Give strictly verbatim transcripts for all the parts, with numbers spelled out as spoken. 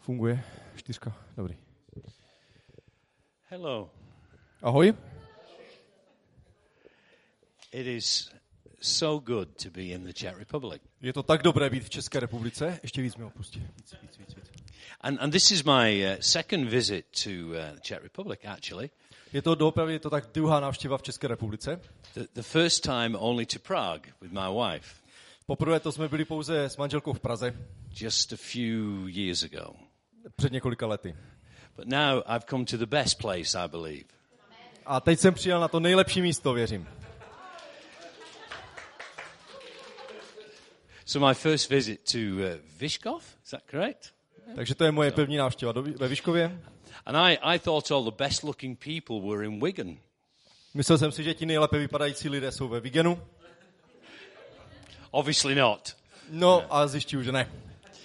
Funguje? Čtyřka, dobrý. Hello. Ahoj. It is so good to be in the Czech Republic. Je to tak dobré být v České republice. Ještě víc mi opustí. Víc, víc, víc, víc. And, and this is my uh, second visit to uh, the Czech Republic, actually. Je to doopravdy, je to tak druhá návštěva v České republice. The, the first time only to Prague with my wife. Poprvé to jsme byli pouze s manželkou v Praze. Just a few years ago. Před několika lety. But now I've come to the best place, I believe. A teď jsem přijel na to nejlepší místo, věřím. So my first visit to uh, Vyškov, is that correct? Takže to je moje první návštěva do, ve Vyškově. And I, I thought all the best looking people were in Wigan. Myslel jsem si, že ti nejlépe vypadající lidé jsou ve Vigenu. Obviously not. No a zjišťuju, že ne.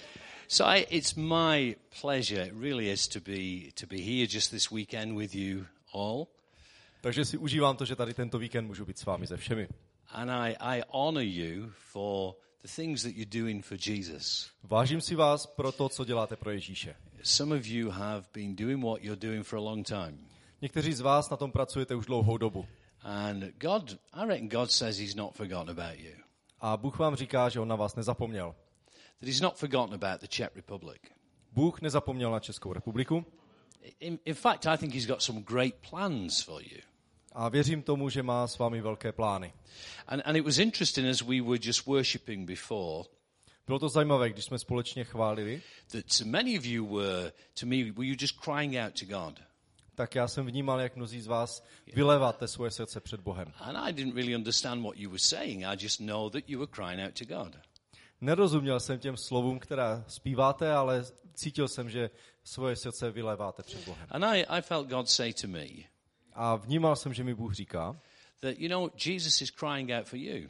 So I, it's my pleasure, it really is, to be to be here just this weekend with you all. Takže si užívám to, že tady tento víkend můžu být s vámi se všemi. And I, I honor you for the things that you're doing for Jesus. Vážím si vás pro to, co děláte pro Ježíše. Some of you have been doing what you're doing for a long time. Někteří z vás na tom pracujete už dlouhou dobu. And God, I reckon God says he's not forgotten about you. A Bůh vám říká, že on na vás nezapomněl. That he's not forgotten about the Czech Republic. Bůh nezapomněl na Českou republiku. In, in fact, I think he's got some great plans for you. A věřím tomu, že má s vámi velké plány. And, and it was interesting as we were just worshiping before. Bylo to zajímavé, když jsme společně chválili. That many of you were, to me, were you just crying out to God? Tak já jsem vnímal, jak mnozí z vás vyléváte svoje srdce před Bohem. And I didn't really understand what you were saying. I just know that you were crying out to God. Nerozuměl jsem těm slovům, která zpíváte, ale cítil jsem, že svoje srdce vyléváte před Bohem. And I, I felt God say to me A vnímal jsem, že mi Bůh říká, that, you know, Jesus is crying out for you.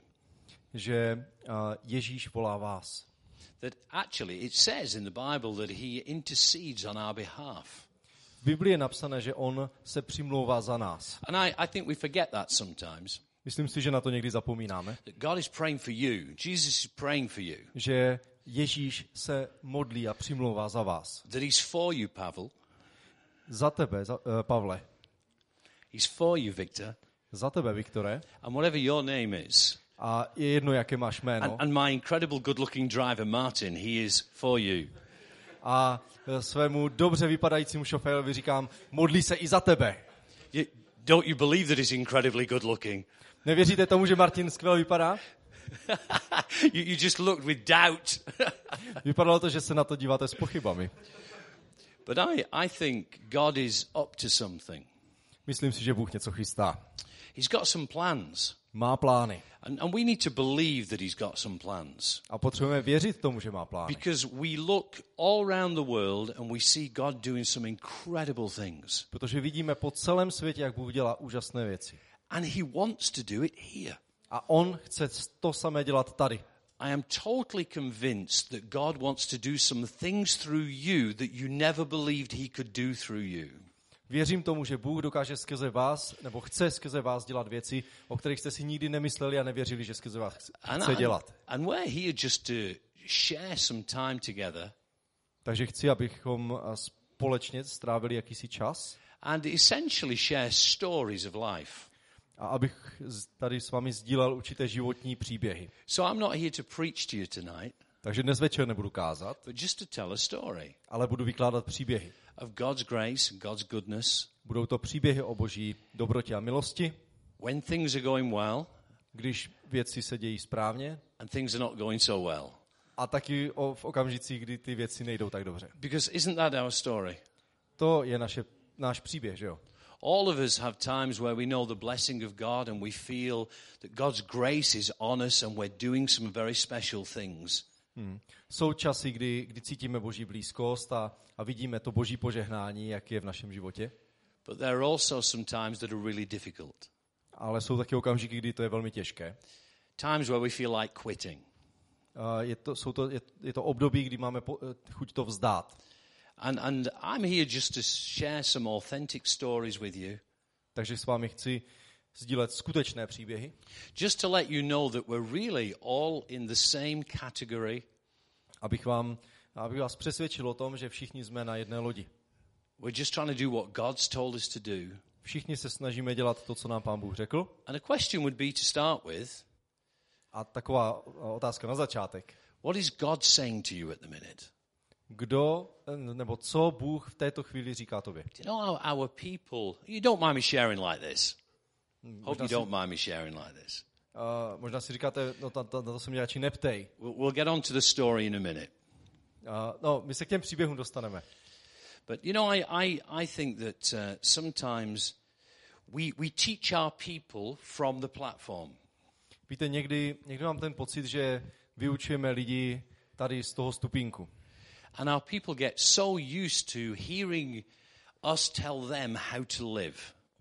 že uh, Ježíš volá vás. That actually it says in the Bible that he intercedes on our behalf. V Biblii je napsané, že on se přimlouvá za nás. And I, I think we forget that sometimes. Myslím si, že na to někdy zapomínáme. That God is praying for you. Jesus is praying for you. Že Ježíš se modlí a přimlouvá za vás. That he's for you, Pavel. Za tebe, za, uh, Pavle. He's for you, Victor. Za tebe, Viktore. And whatever your name is. A je jedno, jaké máš jméno. And, and my incredible good-looking driver, Martin, he is for you. A svému dobře vypadajícímu šoférovi říkám, modlí se i za tebe. You, don't you believe that he's incredibly good-looking? Nevěříte tomu, že Martin skvěle vypadá? you, you just looked with doubt. Vypadalo to, že se na to díváte s pochybami. But I, I think God is up to something. Myslím si, že Bůh něco chystá. He's got some plans. Má plány. And, and we need to believe that he's got some plans. A potřebujeme věřit tomu, že má plány. Because we look all around the world and we see God doing some incredible things. Protože vidíme po celém světě, jak Bůh dělá úžasné věci. And he wants to do it here. A on chce to samé dělat tady. I am totally convinced that God wants to do some things through you that you never believed he could do through you. Věřím tomu, že Bůh dokáže skrze vás, nebo chce skrze vás dělat věci, o kterých jste si nikdy nemysleli a nevěřili, že skrze vás chce dělat. And we're here just to share some time together. Takže chci, abychom společně strávili jakýsi čas. And essentially share stories of life. A abych tady s vámi sdílel určité životní příběhy. So I'm not here to preach to you tonight. Takže dnes večer nebudu kázat, but just to tell a story. Ale budu vykládat příběhy. Of God's grace, God's goodness. Budou to příběhy o Boží dobrotě a milosti. When things are going well. Když věci se dějí správně. And things are not going so well. A taky o, v okamžicích, kdy ty věci nejdou tak dobře. Because isn't that our story? To je naše, náš příběh, že jo? All of us have times where we know the blessing of God and we feel that God's grace is on us and we're doing some very special things. Hmm. Jsou časy, kdy, kdy cítíme Boží blízkost a, a vidíme to Boží požehnání, jak je v našem životě. But there are also some times that are really difficult. Ale jsou taky okamžiky, kdy to je velmi těžké. Times where we feel like quitting. Uh, je, to, jsou to, je, je to období, kdy máme po, uh, chuť to vzdát. And, and I'm here just to share some authentic stories with you. Takže s vámi chci sdílet skutečné příběhy. Just to let you know that we're really all in the same category. Abych vám A abych vás přesvědčil o tom, že všichni jsme na jedné lodi. We're just trying to do what God's told us to do. Všichni se snažíme dělat to, co nám Pán Bůh řekl. And a question would be to start with, A taková otázka na začátek. what is God saying to you at the minute? Kdo, nebo co Bůh v této chvíli říká tobě? Do you know how our people, you don't mind me sharing like this. Hope Možná you si, don't mind me sharing like this. uh, možná si říkáte, no na to, to se mě radši neptej. We'll, we'll get on to the story in a minute. Uh, no, my se k těm příběhům dostaneme. But you know, I, I, I think that uh, sometimes we, we teach our people from the platform. Víte, někdy, někdy mám ten pocit, že vyučujeme lidi tady z toho stupínku. And our people get so used to hearing us tell them how to live.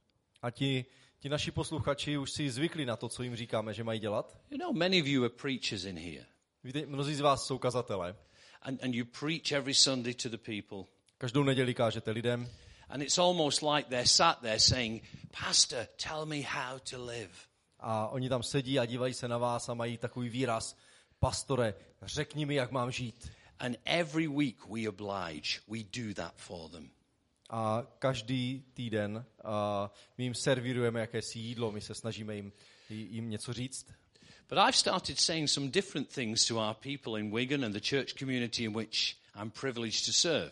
A ti, ti naši posluchači už si zvykli na to, co jim říkáme, že mají dělat. You know, many of you are preachers in here. Víte, mnozí z vás jsou kazatelé. And, and you preach every Sunday to the people. Každou neděli kážete lidem. And it's almost like they're sat there saying, Pastor, tell me how to live. A oni tam sedí a dívají se na vás a mají takový výraz. Pastore, řekni mi, jak mám žít. And every week we oblige, we do that for them. A každý týden uh, my jim servírujeme jakési jídlo, my se snažíme jim, jim něco říct. But I've started saying some different things to our people in Wigan and the church community in which I'm privileged to serve.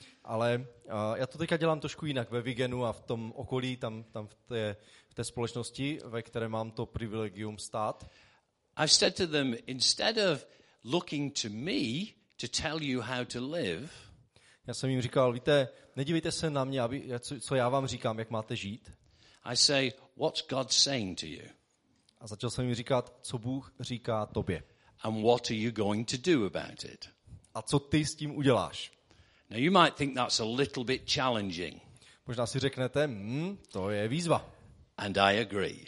Ale uh, já to teďka dělám trošku jinak ve Vigenu a v tom okolí, tam, tam v, té, v té společnosti, ve které mám to privilegium stát. I've said to them, instead of looking to me to tell you how to live, Já jsem jim říkal, víte, nedívejte se na mě, aby, co, co já vám říkám, jak máte žít. I say, what's God saying to you? A začal jsem jim říkat, co Bůh říká tobě. And what are you going to do about it? A co ty s tím uděláš? Now you might think that's a little bit challenging. Možná si řeknete, hm, to je výzva. And I agree.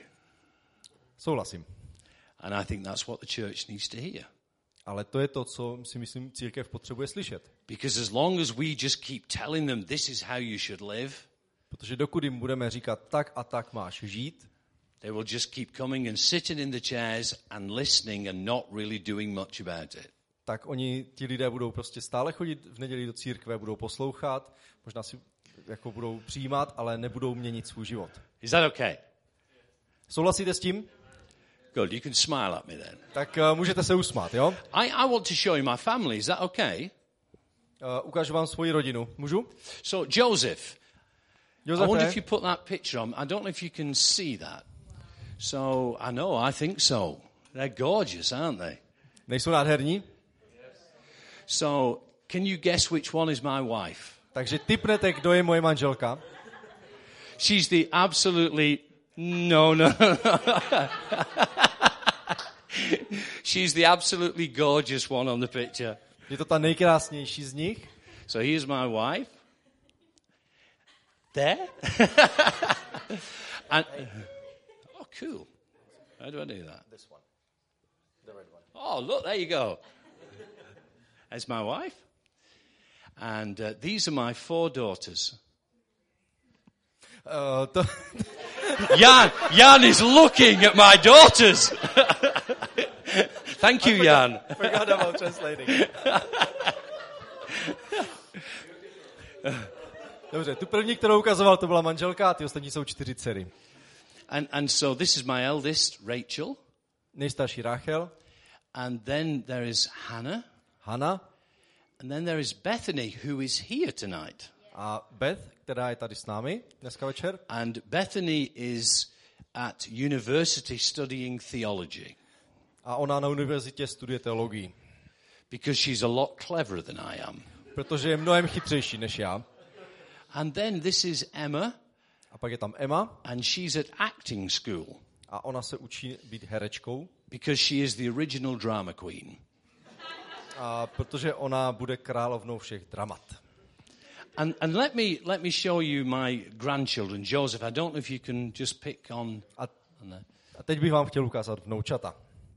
Souhlasím. And I think that's what the church needs to hear. Ale to je to, co si myslím, církev potřebuje slyšet. Because as long as we just keep telling them this is how you should live, Protože dokud jim budeme říkat, tak a tak máš žít, they will just keep coming and sitting in the chairs and listening and not really doing much about it. tak oni, ti lidé budou prostě stále chodit v neděli do církve, budou poslouchat, možná si jako budou přijímat, ale nebudou měnit svůj život. Is that okay? Souhlasíte s tím? Good, you can smile at me then. Tak uh, můžete se usmát, jo? I, I want to show you my family. Is that okay? Uh, ukážu vám svoji rodinu. Můžu? So, Joseph, I wonder Josefe, if you put that picture on. I don't know if you can see that. So, I know, I think so. They're gorgeous, aren't they? nejsou nádherní? So, can you guess which one is my wife? Takže tipnete, kdo je moje manželka. She's the absolutely, no, no. She's the absolutely gorgeous one on the picture. Je to ta nejkrásnější z nich. So here's my wife. There. And, oh, cool. How do I do that? This one. The red one. Oh, look, there you go. There's my wife. And uh, these are my four daughters. Uh, to, Jan, Jan is looking at my daughters. Thank you, Jan. forgot about translating. Dobře, tu první, kterou ukazoval, to byla manželka a ty ostatní jsou čtyři dcery. And, and so this is my eldest, Rachel. Nejstarší Rachel, And then there is Hannah. Hana And then there is Bethany, who is here tonight. a Beth, která je tady s námi dneska večer. And Bethany is at university studying theology. A ona na univerzitě studuje teologii, Because she's a lot cleverer than I am. protože je mnohem chytřejší než já. And then this is Emma, A pak je tam Emma and she's at acting school. a ona se učí být herečkou, Because she is the original drama queen. a protože ona bude královnou všech dramat. And, and let me let me show you my grandchildren. Joseph, I don't know if you can just pick on... A, on the... a teď bych vám chtěl ukázat vnoučata.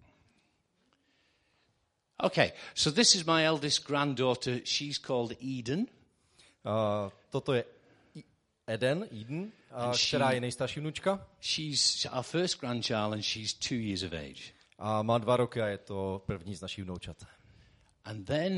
Okay, so this is my eldest granddaughter. She's called Eden. Uh, toto je I- Eden, Eden, uh, she- která je nejstarší vnučka She's our first grandchild, and she's two years of age. a má dva roky a je to první z našich vnoučat. And then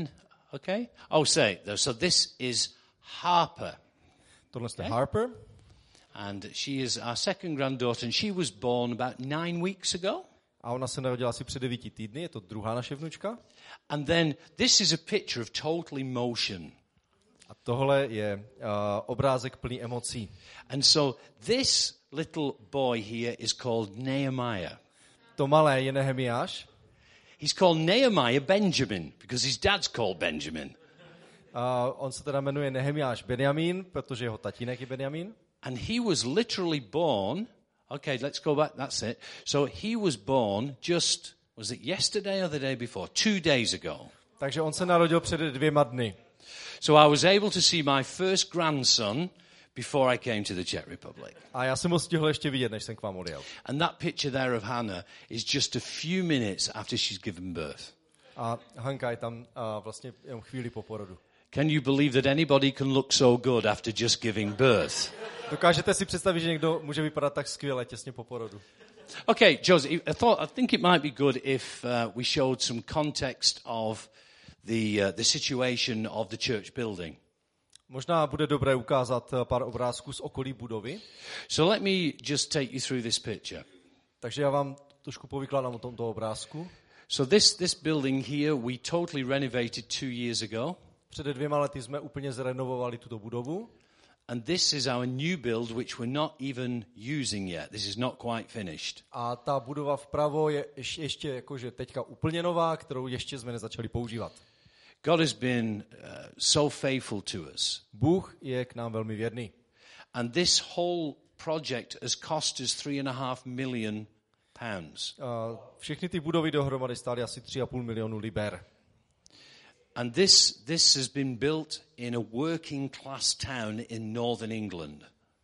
Okay? Oh, say, so this is Harper. Tohle je Okay. Harper. And she is our second granddaughter, and she was born about nine weeks ago. A ona se narodila asi před devíti týdny, je to druhá naše vnučka. And then this is a picture of total emotion. A tohle je uh, obrázek plný emocí. And so this little boy here is called Nehemiah. To malé je Nehemiáš. He's called Nehemiah Benjamin because his dad's called Benjamin. Uh, on se teda jmenuje Nehemiáš Benjamín, protože jeho tatínek je Benjamín. And he was literally born, okay, let's go back, that's it. So he was born just, was it yesterday or the day before? Two days ago. Takže on se narodil před dvěma dny. So I was able to see my first grandson before I came to the Czech Republic. A já jsem ho stihl ještě vidět, než jsem k vám odjel. And that picture there of Hannah is just a few minutes after she's given birth. A Hanka je tam uh, vlastně jenom chvíli po porodu. Can you believe that anybody can look so good after just giving birth? Dokážete si představit, že někdo může vypadat tak skvěle těsně po porodu? Okay, Joseph, I thought I think it might be good if uh, we showed some context of the uh, the situation of the church building. Možná bude dobré ukázat pár obrázků z okolí budovy. So let me just take you through this picture. Takže já vám trošku povykládám o tomto obrázku. So this this building here we totally renovated two years ago. Před dvěma lety jsme úplně zrenovovali tuto budovu. And this is our new build which we're not even using yet. This is not quite finished. A ta budova vpravo je ještě jakože teďka úplně nová, kterou ještě jsme nezačali používat. God has been uh, so faithful to us. Bůh je k nám velmi věrný. And this whole project has cost us three and a half million pounds. Uh, všechny ty budovy dohromady stály asi tři a půl milionu liber. And this this has been built in a working class town in northern England.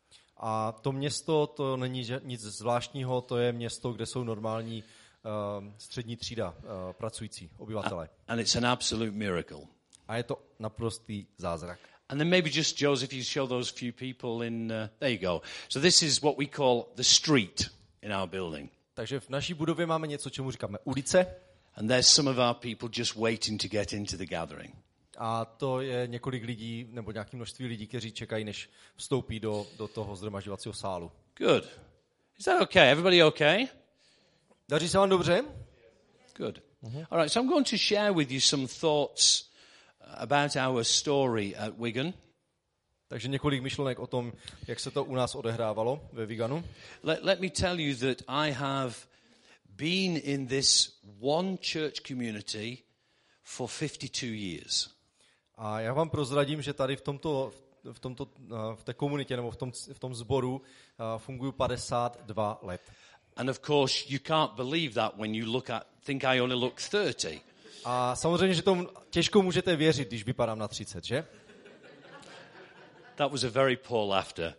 A to město, to není nic zvláštního, to je město, kde jsou normální uh, střední třída uh, pracující obyvatele. And it's an absolute miracle. A je to naprostý zázrak. And then maybe just, Joseph, you show those few people in, uh, there you go. So this is what we call the street in our building. Takže v naší budově máme něco, čemu říkáme ulice. And there's some of our people just waiting to get into the gathering. A to je několik lidí, nebo nějaké množství lidí, kteří čekají, než vstoupí do, do toho shromažďovacího sálu. Good. Is that okay? Everybody okay? Daří se vám dobře? Good. Mm-hmm. All right, so I'm going to share with you some thoughts about our story at Wigan. Takže několik myšlenek o tom, jak se to u nás odehrávalo ve Wiganu. Let, let me tell you that I have been in this one church community for fifty-two years. A já vám prozradím, že tady v tomto, v tomto, v té komunitě nebo v tom, v tom sboru funguji padesát dva let. And of course, you can't believe that when you look at, think I only look thirty. A samozřejmě, že tomu těžko můžete věřit, když vypadám na třicet, že? That was a very poor laughter.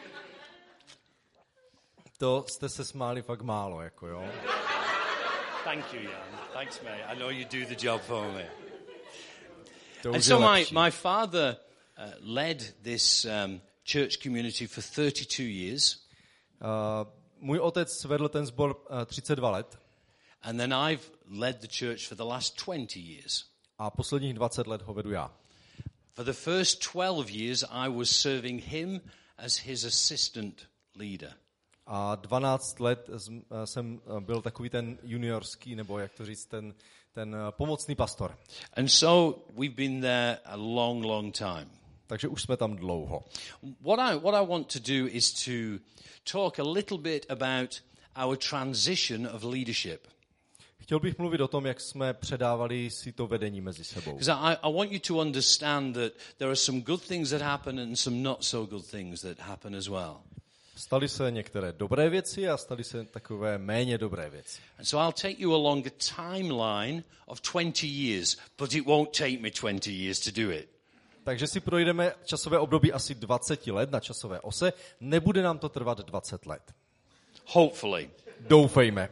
To jste se smáli fakt málo, jako jo. Thank you, Jan. Thanks, mate. I know you do the job for me. To And so my, my father uh, led this um, church community for thirty-two years. Uh, můj otec vedl ten sbor uh, třicet dva let. And then I've led the church for the last twenty years. A posledních dvacet let ho vedu já. For the first twelve years, I was serving him as his assistant leader. A dvanáct let jsem byl takový ten juniorský, nebo jak to říct, ten, ten pomocný pastor. And so we've been there a long, long time. Takže už jsme tam dlouho. What I, what I want to do is to talk a little bit about our transition of leadership. Chtěl bych mluvit o tom, jak jsme předávali si to vedení mezi sebou. Because I, I want you to understand that there are some good things that happen and some not so good things that happen as well. Staly se některé dobré věci a staly se takové méně dobré věci. And so I'll take you along a timeline of twenty years, but it won't take me twenty years to do it. Takže si projdeme časové období asi dvacet let na časové ose. Nebude nám to trvat dvacet let. Hopefully. Doufejme.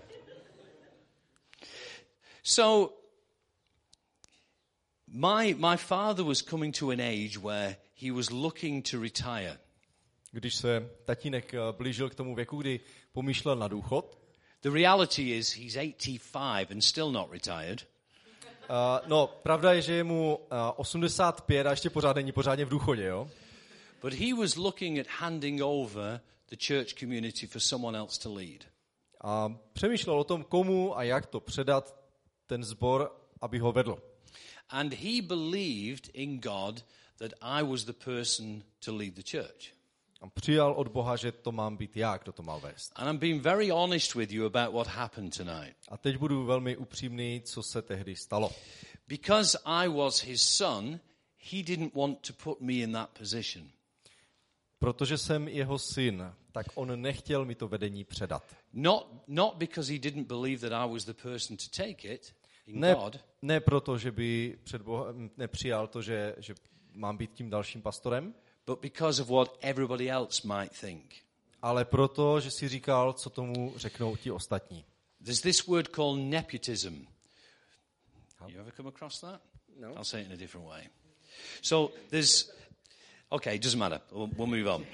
So, my, my father was coming to an age where he was looking to retire. Když se tatínek blížil k tomu věku, kdy pomýšlel na důchod. The reality is he's eighty-five and still not retired. no, pravda je, že je mu uh, osmdesát pět a ještě pořád není pořádně v důchodě, jo? But he was looking at handing over the church community for someone else to lead. A přemýšlel o tom, komu a jak to předat ten sbor, aby ho vedl. And he believed in God that I was the person to lead the church. A přijal od Boha, že to mám být já, kdo to mal vést. And I'm being very honest with you about what happened tonight. A teď budu velmi upřímný, co se tehdy stalo. Because I was his son, he didn't want to put me in that position. Protože jsem jeho syn, tak on nechtěl mi to vedení předat. Not, not because he didn't believe that I was the person to take it in Ne, God. ne proto, že by před Bohem nepřijal to, že, že mám být tím dalším pastorem, But because of what everybody else might think. ale proto, že si říkal, co tomu řeknou ti ostatní. There's this word called nepotism. You ever come across that? No. I'll say it in a different way. So there's, okay, it doesn't matter. We'll, we'll move on.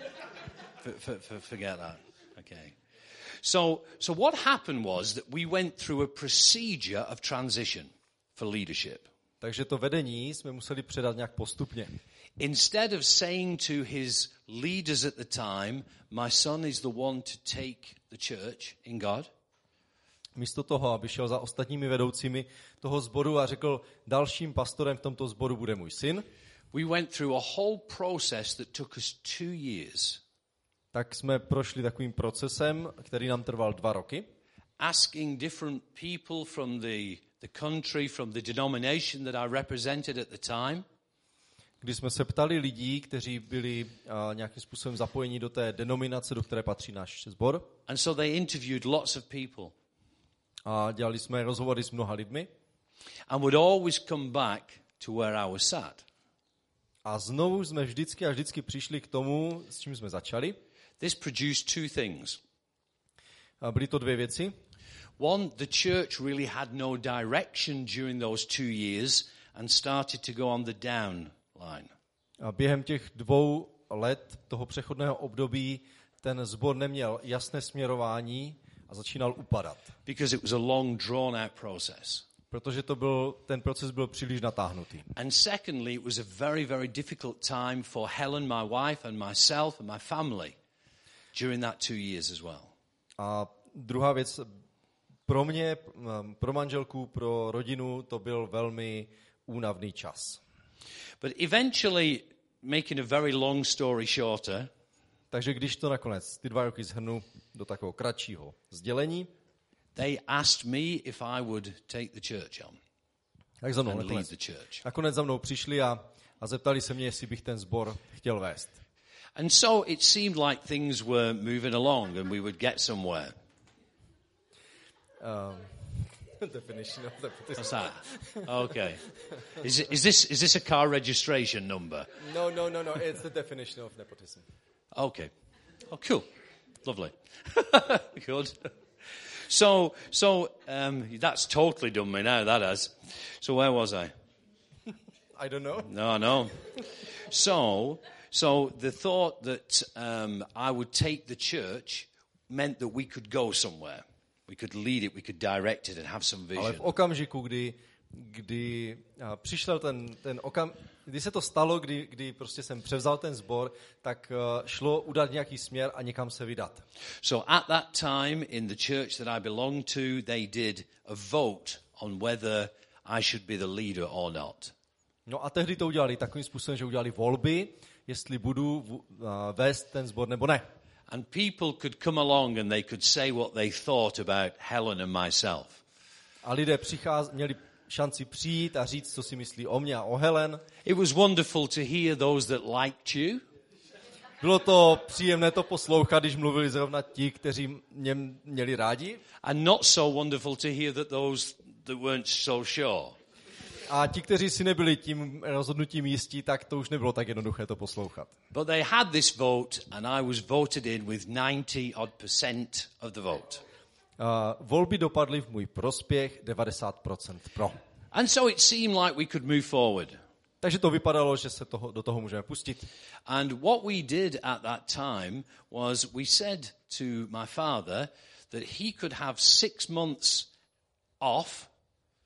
for, for, for, forget that. Okay. So, so what happened was that we went through a procedure of transition for leadership. Takže to vedení jsme museli předat nějak postupně. Instead of saying to his leaders at the time, my son is the one to take the church in God, Místo toho, aby šel za ostatními vedoucími toho sboru a řekl, dalším pastorem v tomto sboru bude můj syn, we went through a whole process that took us two years, tak jsme prošli takovým procesem, který nám trval dva roky. asking different people from the, the country, from the denomination that I represented at the time, Kdy jsme se ptali lidí, kteří byli uh, nějakým způsobem zapojeni do té denominace, do které patří náš sbor. and so they interviewed lots of people, A dělali jsme rozhovory s mnoha lidmi. and would always come back to where I was sat. A znovu jsme vždycky a vždycky přišli k tomu, s čím jsme začali. This produced two things. A byly to dvě věci. One, the church really had no direction during those two years and started to go on the down line. A během těch dvou let toho přechodného období ten sbor neměl jasné směrování a začínal upadat. Because it was a long, drawn-out process. Protože to byl, ten proces byl příliš natáhnutý. And secondly, it was a very, very difficult time for Helen, my wife, and myself and my family during that two years as well. A druhá věc, pro mě, pro manželku, pro rodinu, to byl velmi únavný čas. But eventually, making a very long story shorter, Takže když to nakonec ty dva roky shrnu do takového kratšího sdělení, they asked me if I would take the church on tak za mnou and lead nakonec, the church. nakonec za mnou přišli a, a zeptali se mě, jestli bych ten sbor chtěl vést. And so it seemed like things were moving along and we would get somewhere. Um, definition of nepotism. What's that? Okay. Is, it, is, this, is this a car registration number? No, no, no, no, it's the definition of nepotism. Okay. Oh, cool. Lovely. Good. So, so um, that's totally done me now, that has. So where was I? I don't know. No, no. So, so the thought that um, I would take the church meant that we could go somewhere. We could lead it, we could direct it and have some Ale v vision. okamžiku, kdy, kdy a, přišel ten, ten okam, kdy se to stalo, kdy, kdy prostě jsem převzal ten sbor, tak uh, šlo udat nějaký směr a někam se vydat. So at that time in the church that I belonged to, they did a vote on whether I should be the leader or not. No a tehdy to udělali takovým způsobem, že udělali volby, jestli budu v, uh, vést ten sbor nebo ne. And people could come along and they could say what they thought about Helen and myself. A lidé přicház, měli šanci přijít a říct, co si myslí o mě a o Helen. It was wonderful to hear those that liked you. Bylo to příjemné to poslouchat, když mluvili zrovna ti, kteří mě měli rádi. And not so wonderful to hear that those that weren't so sure. A ti, kteří si nebyli tím rozhodnutím jistí, tak to už nebylo tak jednoduché to poslouchat. But they had this vote and I was voted in with ninety odd percent of the vote. Uh, volby dopadly v můj prospěch, devadesát procent pro. And so it seemed like we could move forward. Takže to vypadalo, že se toho, do toho můžeme pustit. And what we did at that time was we said to my father that he could have six months off.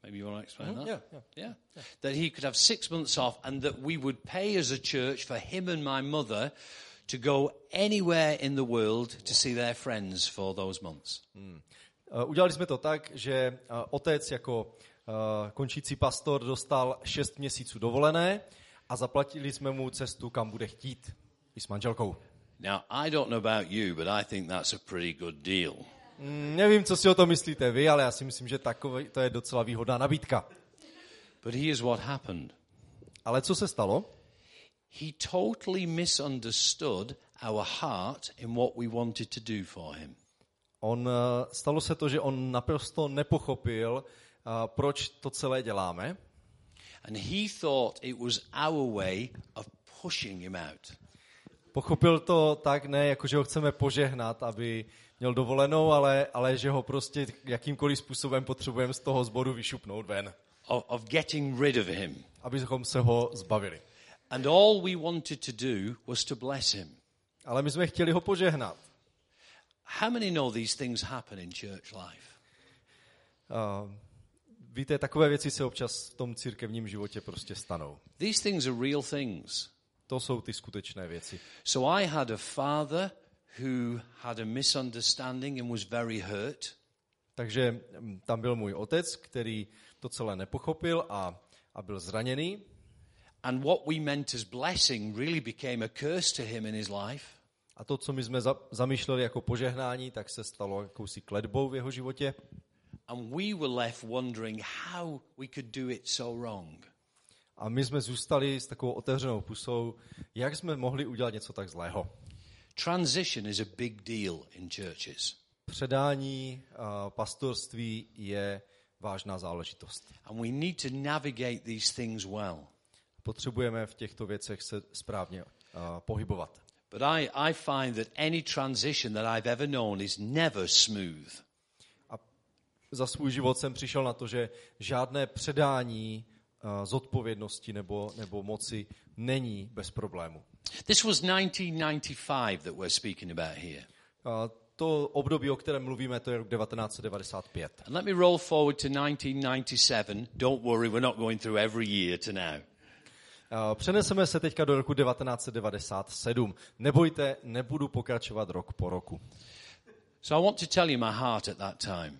Maybe you want to explain Mm-hmm. that? Yeah, yeah. yeah. Yeah. That he could have six months off and that we would pay as a church for him and my mother to go anywhere in the world to see their friends for those months. Hmm. Uh, udělali jsme to tak, že uh, otec jako uh, končící pastor dostal šest měsíců dovolené a zaplatili jsme mu cestu, kam bude chtít, i s manželkou. Now, I don't know about you, but I think that's a pretty good deal. Mm, nevím, co si o tom myslíte vy, ale já si myslím, že takové, to je docela výhodná nabídka. But here's what happened. Ale co se stalo? He totally misunderstood our heart in what we wanted to do for him. On, stalo se to, že on naprosto nepochopil, uh, proč to celé děláme. And he thought it was our way of pushing him out. Pochopil to tak, ne jako, že ho chceme požehnat, aby měl dovolenou, ale, ale že ho prostě jakýmkoliv způsobem potřebujeme z toho sboru vyšupnout ven. Of, of getting rid of him. Abychom se ho zbavili. And all we wanted to do was to bless him. Ale my jsme chtěli ho požehnat. How many know these things happen in church life? Uh, víte, takové věci se občas v tom církevním životě prostě stanou. These things are real things. To jsou ty skutečné věci. So I had a father who had a misunderstanding and was very hurt. Takže tam byl můj otec, který to celé nepochopil a, a byl zraněný. And what we meant as blessing really became a curse to him in his life. A to, co my jsme za, zamýšleli jako požehnání, tak se stalo jakousi kletbou v jeho životě. And we were left wondering how we could do it so wrong. A my jsme zůstali s takovou otevřenou pusou, jak jsme mohli udělat něco tak zlého. Transition is a big deal in churches. Předání uh, pastorství je vážná záležitost. And we need to navigate these things well. Potřebujeme v těchto věcech se správně uh, pohybovat. But I, I find that any transition that I've ever known is never smooth. A za svůj život jsem přišel na to, že žádné předání uh, zodpovědnosti nebo, nebo moci není bez problému. This was nineteen ninety-five that we're speaking about here. Uh, to období, o kterém mluvíme, to je rok devatenáct set devadesát pět. And let me roll forward to nineteen ninety-seven. Don't worry, we're not going through every year to now. Uh, přeneseme se teďka do roku devatenáct set devadesát sedm. Nebojte, nebudu pokračovat rok po roku. So I want to tell you my heart at that time.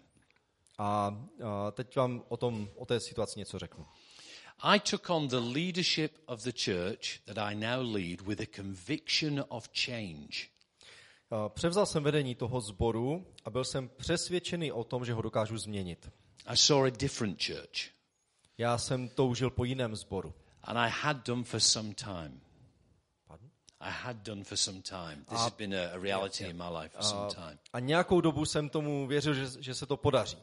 A uh, teď vám o, tom, o té situaci něco řeknu. I took on the leadership of the church that I now lead with a conviction of change. Uh, převzal jsem vedení toho sboru a byl jsem přesvědčený o tom, že ho dokážu změnit. I saw a different church. Já jsem toužil po jiném sboru. And I had done for some time. Pardon? I had done for some time. This has been a, a reality in my life for some time. A nějakou dobu jsem tomu věřil, že, že se to podaří.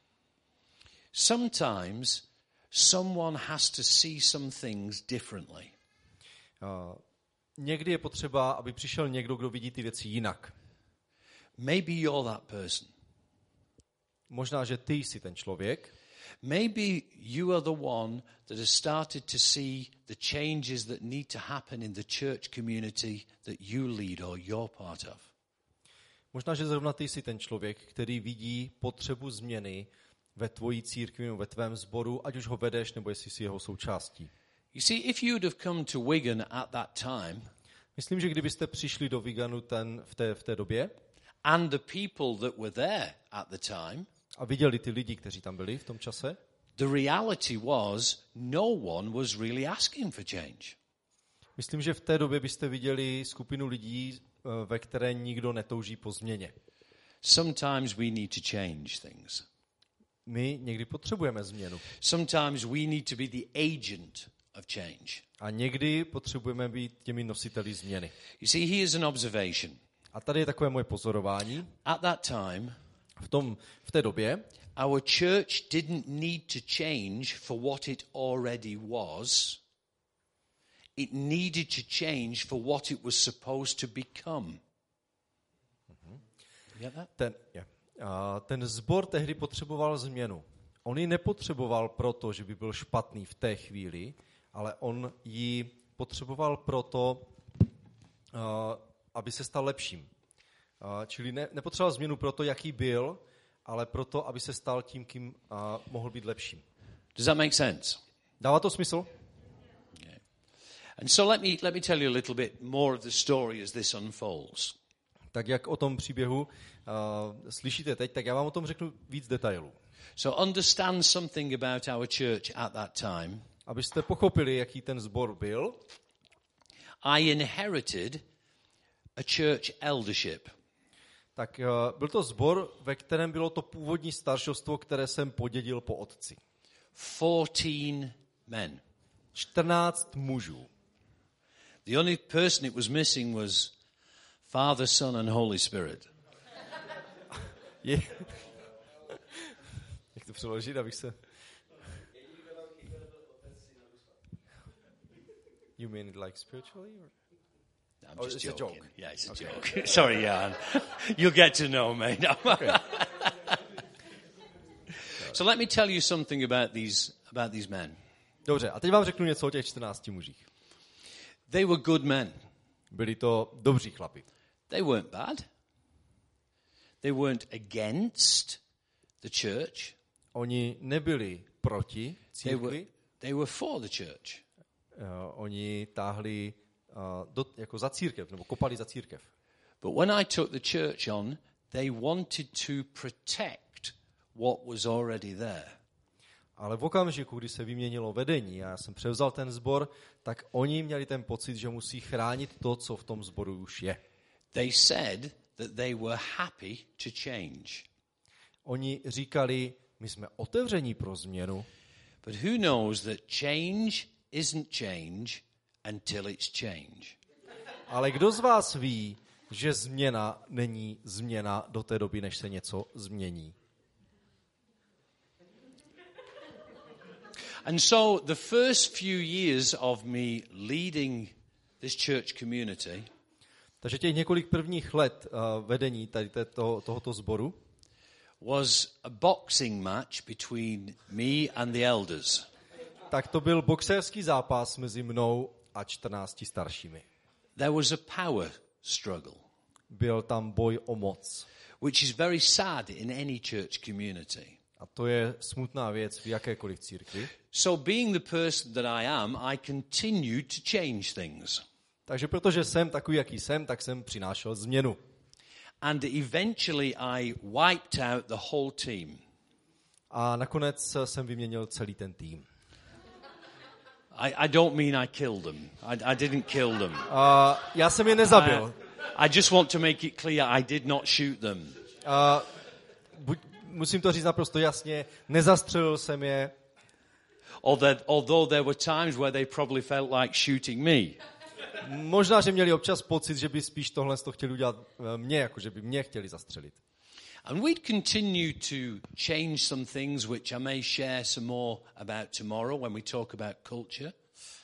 Sometimes someone has to see some things differently. Uh, někdy je potřeba, aby přišel někdo, kdo vidí ty věci jinak. Maybe you're that person. Možná, že ty jsi ten člověk. Maybe you are the one that has started to see the changes that need to happen in the church community that you lead or you're part of. Možná, že zrovna ty jsi ten člověk, který vidí potřebu změny ve tvojí církvi, ve tvém sboru, ať už ho vedeš, nebo jestli jsi jeho součástí. You see, if you'd have come to Wigan at that time, Myslím, že kdybyste přišli do Wiganu ten, v, té, v té době and the people that were there at the time, a viděli ty lidi, kteří tam byli v tom čase, the reality was no one was really asking for change. myslím, že v té době byste viděli skupinu lidí, ve které nikdo netouží po změně. Sometimes we need to change things. My někdy potřebujeme změnu. Sometimes we need to be the agent of change. A někdy potřebujeme být těmi nositeli změny. You see, here's an observation. A tady je takové moje pozorování. At that time, V, tom, v té době our church didn't need to change for what it already was. It needed to change for what it was supposed to become. You get that? ten, je, a ten sbor tehdy potřeboval změnu. On ji nepotřeboval proto, že by byl špatný v té chvíli, ale on ji potřeboval proto, uh, aby se stal lepším. Uh, čili ne, nepotřeboval změnu proto, jaký byl, ale proto, aby se stal tím, kým uh, mohl být lepším. Does that make sense? Dává to smysl? Okay. And so let me let me tell you a little bit more of the story as this unfolds. Tak jak o tom příběhu uh, slyšíte teď, tak já vám o tom řeknu víc detailů. So understand something about our church at that time. Abyste pochopili, jaký ten sbor byl. I inherited a church eldership. Tak uh, byl to sbor, ve kterém bylo to původní staršovstvo, které jsem podědil po otci. Fourteen men. čtrnáct mužů. The only person it was missing was Father, Son and Holy Spirit. Je... Jak to přeložit, abych se... You mean it like spiritually? Or... I'm Oh, just it's a joking. joke. Yeah, it's a Okay. joke. Sorry, Jan. You'll get to know me. No. Okay. So let me tell you something about these about these men. Dobře, a teď vám řeknu něco o těch čtrnácti mužích. They were good men. Byli to dobří chlapi. They weren't bad. They weren't against the church. Oni nebyli proti They were, církvi, they were for the church. uh, oni táhli uh, do, jako za církev, nebo kopali za církev. But when I took the church on, they wanted to protect what was already there. Ale v okamžiku, kdy se vyměnilo vedení a já jsem převzal ten sbor, tak oni měli ten pocit, že musí chránit to, co v tom sboru už je. They said that they were happy to change. Oni říkali, my jsme otevření pro změnu, But who knows that change isn't change until it's change. ale kdo z vás ví, že změna není změna do té doby, než se něco změní? And so the first few years of me leading this church community Takže těch několik prvních let uh, vedení tady této, tohoto sboru was a boxing match between me and the elders. tak to byl boxerský zápas mezi mnou a čtrnácti staršími. There was a power struggle, Byl tam boj o moc. which is very sad in any church community. A to je smutná věc v jakékoliv církvi. So being the person that I am, I continued to change things. Takže protože jsem takový, jaký jsem, tak jsem přinášel změnu. And eventually I wiped out the whole team. A nakonec jsem vyměnil celý ten tým. I, I don't mean I killed them. I, I didn't kill them. A já jsem je nezabil. Uh, I just want to make it clear I did not shoot them. A buď, musím to říct naprosto jasně, nezastřelil jsem je. Although, although there were times where they probably felt like shooting me. Možná, že měli občas pocit, že by spíš tohle to chtěli udělat mě, jako že by mě chtěli zastřelit. And we'd continue to change some things which I may share some more about tomorrow when we talk about culture.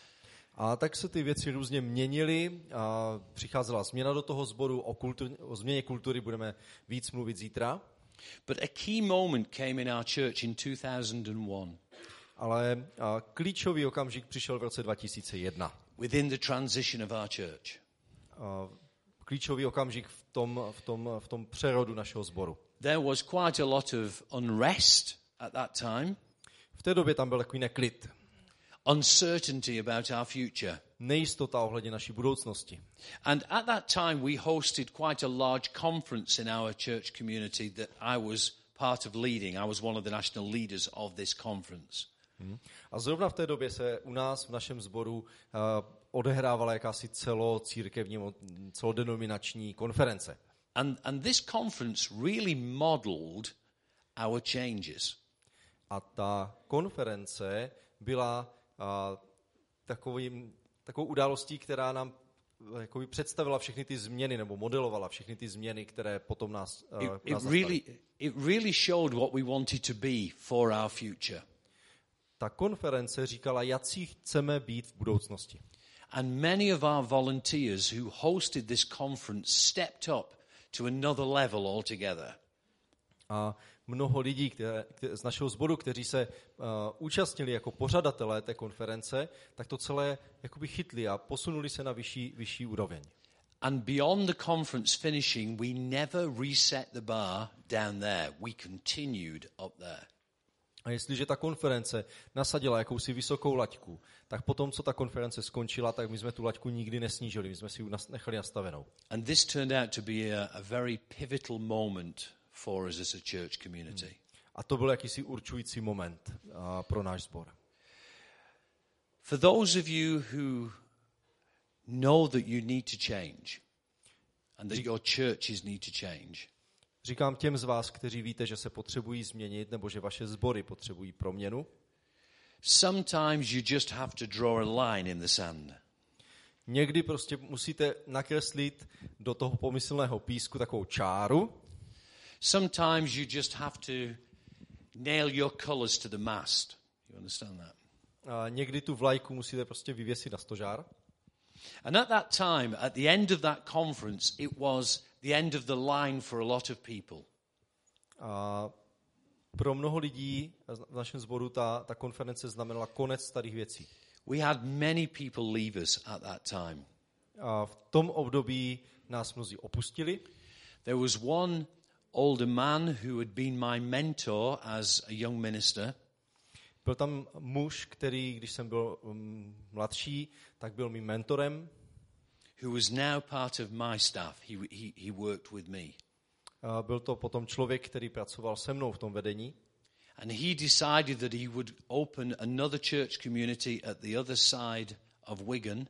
A tak se ty věci různě měnily a přicházela změna do toho sboru, o, kultur, o změně kultury budeme víc mluvit zítra. But a key moment came in our church in two thousand one. Ale a, klíčový okamžik přišel v roce dva tisíce jedna. Within the transition of our church. A, klíčový okamžik v tom, v, tom, v tom přerodu našeho sboru. There was quite a lot of unrest at that time. V té době tam byl takový neklid. Uncertainty about our future. Nejistota ohledně naší budoucnosti. And at that time we hosted quite a large conference in our church community that I was part of leading. I was one of the national leaders of this conference. Hmm. A zrovna v té době se u nás v našem sboru uh, odehrávala jakási celocírkevní, celodenominační konference. And, and this conference really modeled our changes. A ta konference byla uh, takovým, takovou událostí, která nám uh, jakoby představila všechny ty změny, nebo modelovala všechny ty změny, které potom nás, uh, It, nás it, nastaly. really, it really showed what we wanted to be for our future. Ta konference říkala, jací chceme být v budoucnosti. And many of our volunteers who hosted this conference stepped up to another level altogether. A mnoho lidí které, které, z našeho sboru, kteří se uh, účastnili jako pořadatelé té konference, tak to celé jakoby chytli a posunuli se na vyšší, vyšší úroveň. And beyond the conference finishing, we never reset the bar down there. We continued up there. A jestliže ta konference nasadila jakousi vysokou laťku, tak potom, co ta konference skončila, tak my jsme tu laťku nikdy nesnížili, my jsme si ji nechali nastavenou. And this turned out to be a, a very pivotal moment for us as a church community. A to byl jakýsi určující moment uh, pro náš sbor. For those of you who know that you need to change and that your churches need to change. Říkám těm z vás, kteří víte, že se potřebují změnit nebo že vaše sbory potřebují proměnu. Sometimes you just have to draw a line in the sand. Někdy prostě musíte nakreslit do toho pomyslného písku takovou čáru. Sometimes you just have to nail your colors to the mast. You understand that? A někdy tu vlajku musíte prostě vyvěsit na stožár. And at that time, at the end of that conference, it was the end of the line for a lot of people. A pro mnoho lidí v našem sboru ta, ta konference znamenala konec starých věcí. We had many people leave us at that time. A v tom období nás mnozí opustili. There was one older man who had been my mentor as a young minister. Byl tam muž, který, když jsem byl um, mladší, tak byl mým mentorem. Who was now part of my staff. He, he, he worked with me. A byl to potom člověk, který pracoval se mnou v tom vedení. And he decided that he would open another church community at the other side of Wigan.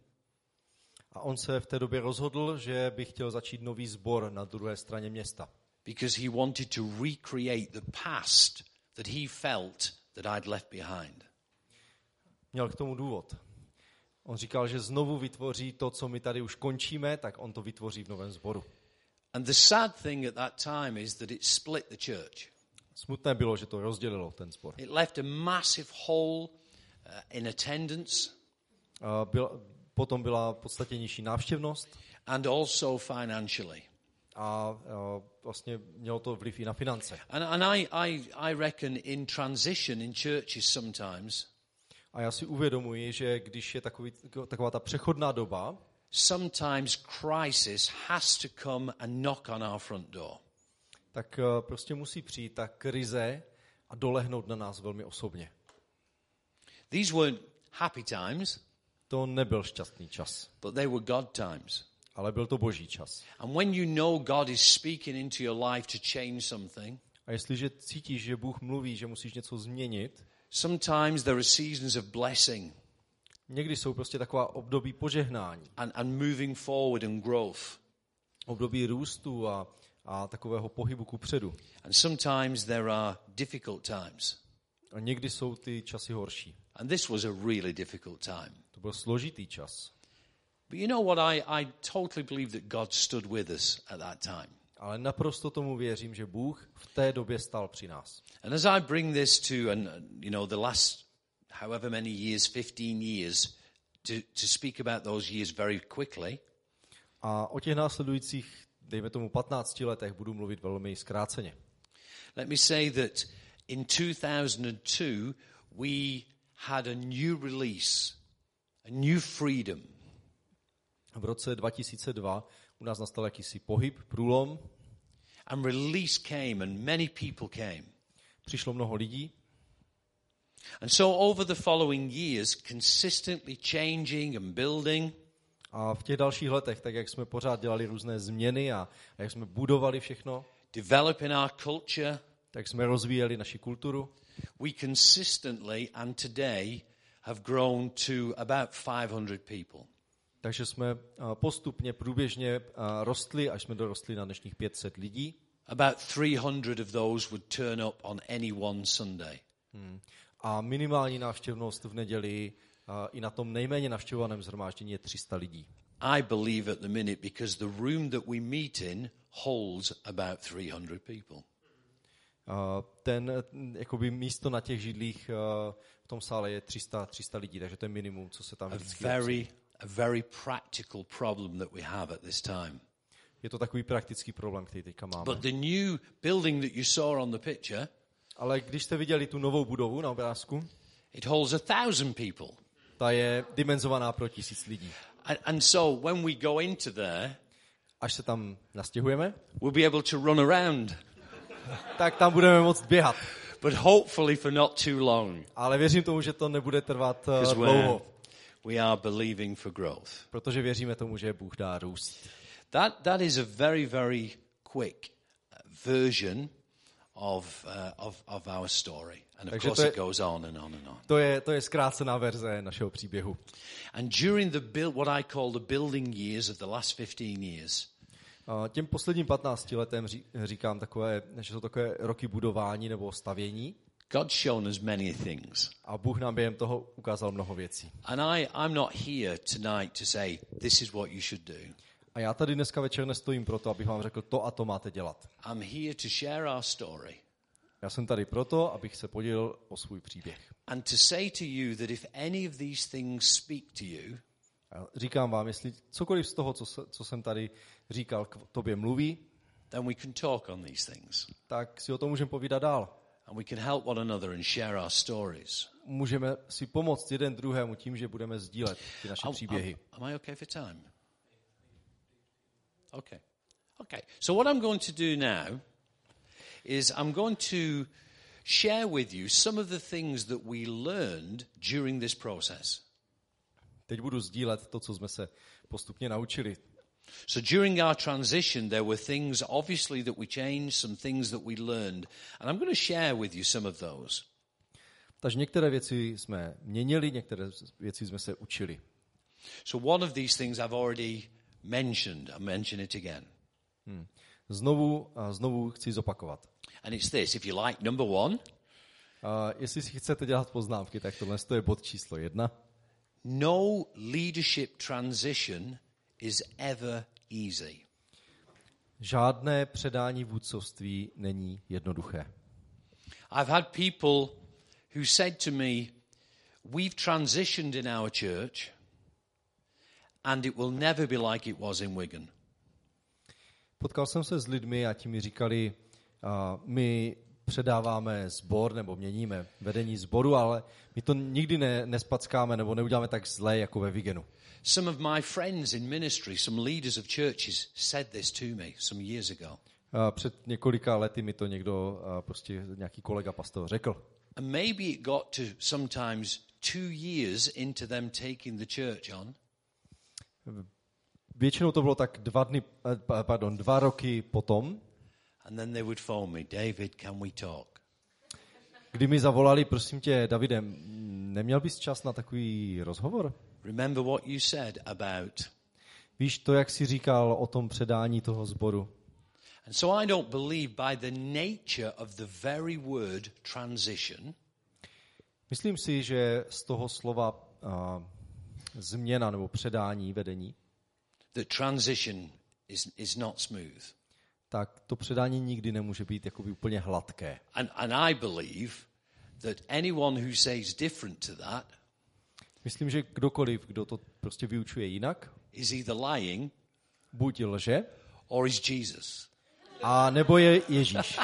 A on se v té době rozhodl, že by chtěl začít nový sbor na druhé straně města. Because he wanted to recreate the past that he felt that I'd left behind. Měl k tomu důvod. On říkal, že znovu vytvoří to, co my tady už končíme, tak on to vytvoří v novém sboru. And the sad thing at that time is that it split the church. Smutné bylo, že to rozdělilo ten sbor. It left a massive hole uh, in attendance. A byl, potom byla v podstatě nižší návštěvnost. And also financially. A, a vlastně mělo to vliv i na finance. And, and I, I, I reckon in transition in churches sometimes, A já si uvědomuji, že když je takový, taková ta přechodná doba, sometimes crisis has to come and knock on our front door. tak prostě musí přijít ta krize a dolehnout na nás velmi osobně. These weren't happy times, To nebyl šťastný čas, but they were God times. ale byl to boží čas. And when you know God is speaking into your life to change something, A jestliže cítíš, že Bůh mluví, že musíš něco změnit, sometimes there are seasons of blessing někdy jsou prostě taková období požehnání, and, and moving forward and growth. období růstu a, a takového pohybu kupředu. And sometimes there are difficult times. A někdy jsou ty časy horší. And this was a really difficult time. To byl složitý čas. But you know what? I, I totally believe that God stood with us at that time. Ale naprosto tomu věřím, že Bůh v té době stál při nás. And as I bring this to, and you know, the last however many years, fifteen years, to, to speak about those years very quickly. A o těch následujících, dejme tomu patnácti letech, budu mluvit velmi zkráceně. Let me say that in two thousand two we had a new release, a new freedom. V roce dva tisíce dva u nás nastal jakýsi pohyb, průlom. And release came and many people came. Přišlo mnoho lidí. And so over the following years, consistently changing and building. A v těch dalších letech, tak jak jsme pořád dělali různé změny a, a jak jsme budovali všechno, Developing our culture, tak jsme rozvíjeli naši kulturu. we consistently and today have grown to about five hundred people. Takže jsme a, postupně, průběžně a, rostli, až jsme dorostli na dnešních pět set lidí. About three hundred of those would turn up on any one Sunday. Hmm. A minimální návštěvnost v neděli a, i na tom nejméně navštěvovaném shromáždění je tři sta lidí. I believe at the minute because the room that we meet in holds about three hundred people. A ten jakoby místo na těch židlích a, v tom sále je tři sta, tři sta lidí, takže to je minimum, co se tam A vždycky very, a very practical problem that we have at this time. Je to takový praktický problém, který teďka máme. But the new building that you saw on the picture, Ale když jste viděli tu novou budovu na obrázku, it holds a thousand people. ta je dimenzovaná pro tisíc lidí. And, and so when we go into there, Až se tam nastěhujeme, we'll be able to run around. tak tam budeme moct běhat. but hopefully for not too long. Ale věřím tomu, že to nebude trvat uh, Because dlouho, we are believing for growth. protože věříme tomu, že Bůh dá růst. That that is a very very quick version of uh, of of our story, and of Takže course to je- it goes on and on and on. To je, to je zkrácená verze našeho příběhu. And during the build, what I call the building years of the last fifteen years, A těm posledním patnácti letem ří- říkám takové, že jsou takové roky budování nebo stavění God's shown us many things. a Bůh nám během toho ukázal mnoho věcí. And I, I'm not here tonight to say, this is what you should do. A já tady dneska večer nestojím proto, abych vám řekl, to a to máte dělat. I'm here to share our story Já jsem tady proto, abych se podělil o svůj příběh. and to say to you that if any of these things speak to you, A říkám vám, jestli cokoliv z toho, co, se, co jsem tady říkal, k tobě mluví, then we can talk on these things. tak si o tom můžeme povídat dál. And we can help one another and share our stories. Můžeme si pomoct jeden druhému tím, že budeme sdílet ty naše Am- příběhy. am, am I okay for time? Okay. Okay. So what I'm going to do now is I'm going to share with you some of the things that we learned during this process. Teď budu sdílet to, co jsme se postupně naučili. So during our transition, there were things, obviously, that we changed, some things that we learned. And I'm going to share with you some of those. Takže některé věci jsme měnili, některé věci jsme se učili. So one of these things I've already mentioned. I'll mention it again. Hmm. Znovu a znovu chci zopakovat. And it's this. If you like number one, A jestli si chcete dělat poznámky, tak tohle je bod číslo jedna. no leadership transition is ever easy. Žádné předání vůdcovství není jednoduché. I've had people who said to me, we've transitioned in our church and it will never be like it was in Wigan. Potkal jsem se s lidmi a ti mi říkali, a my předáváme sbor nebo měníme vedení sboru, ale my to nikdy ne, nespackáme nebo neuděláme tak zlé jako ve Wiganu. Some of my friends in ministry, some leaders of churches said this to me some years ago. A před několika lety mi to někdo, a prostě nějaký kolega pastor řekl. And maybe it got to sometimes two years into them taking the church on. Většinou to bylo tak dva dny, eh, pardon, dva roky potom, And then they would phone me, David, can we talk? kdy mi zavolali, prosím tě, Davide, neměl bys čas na takový rozhovor? Remember what you said about. Víš to, jak jsi říkal o tom předání toho sboru? And so I don't believe by the nature of the very word transition, Myslím si, že z toho slova a, změna nebo předání vedení, that transition is, is not smooth. tak to předání nikdy nemůže být jakoby úplně hladké. And, and I believe that anyone who says different to that Myslím, že kdokoliv, kdo to prostě vyučuje jinak, is either lying buď lže, or is Jesus. a nebo je Ježíš.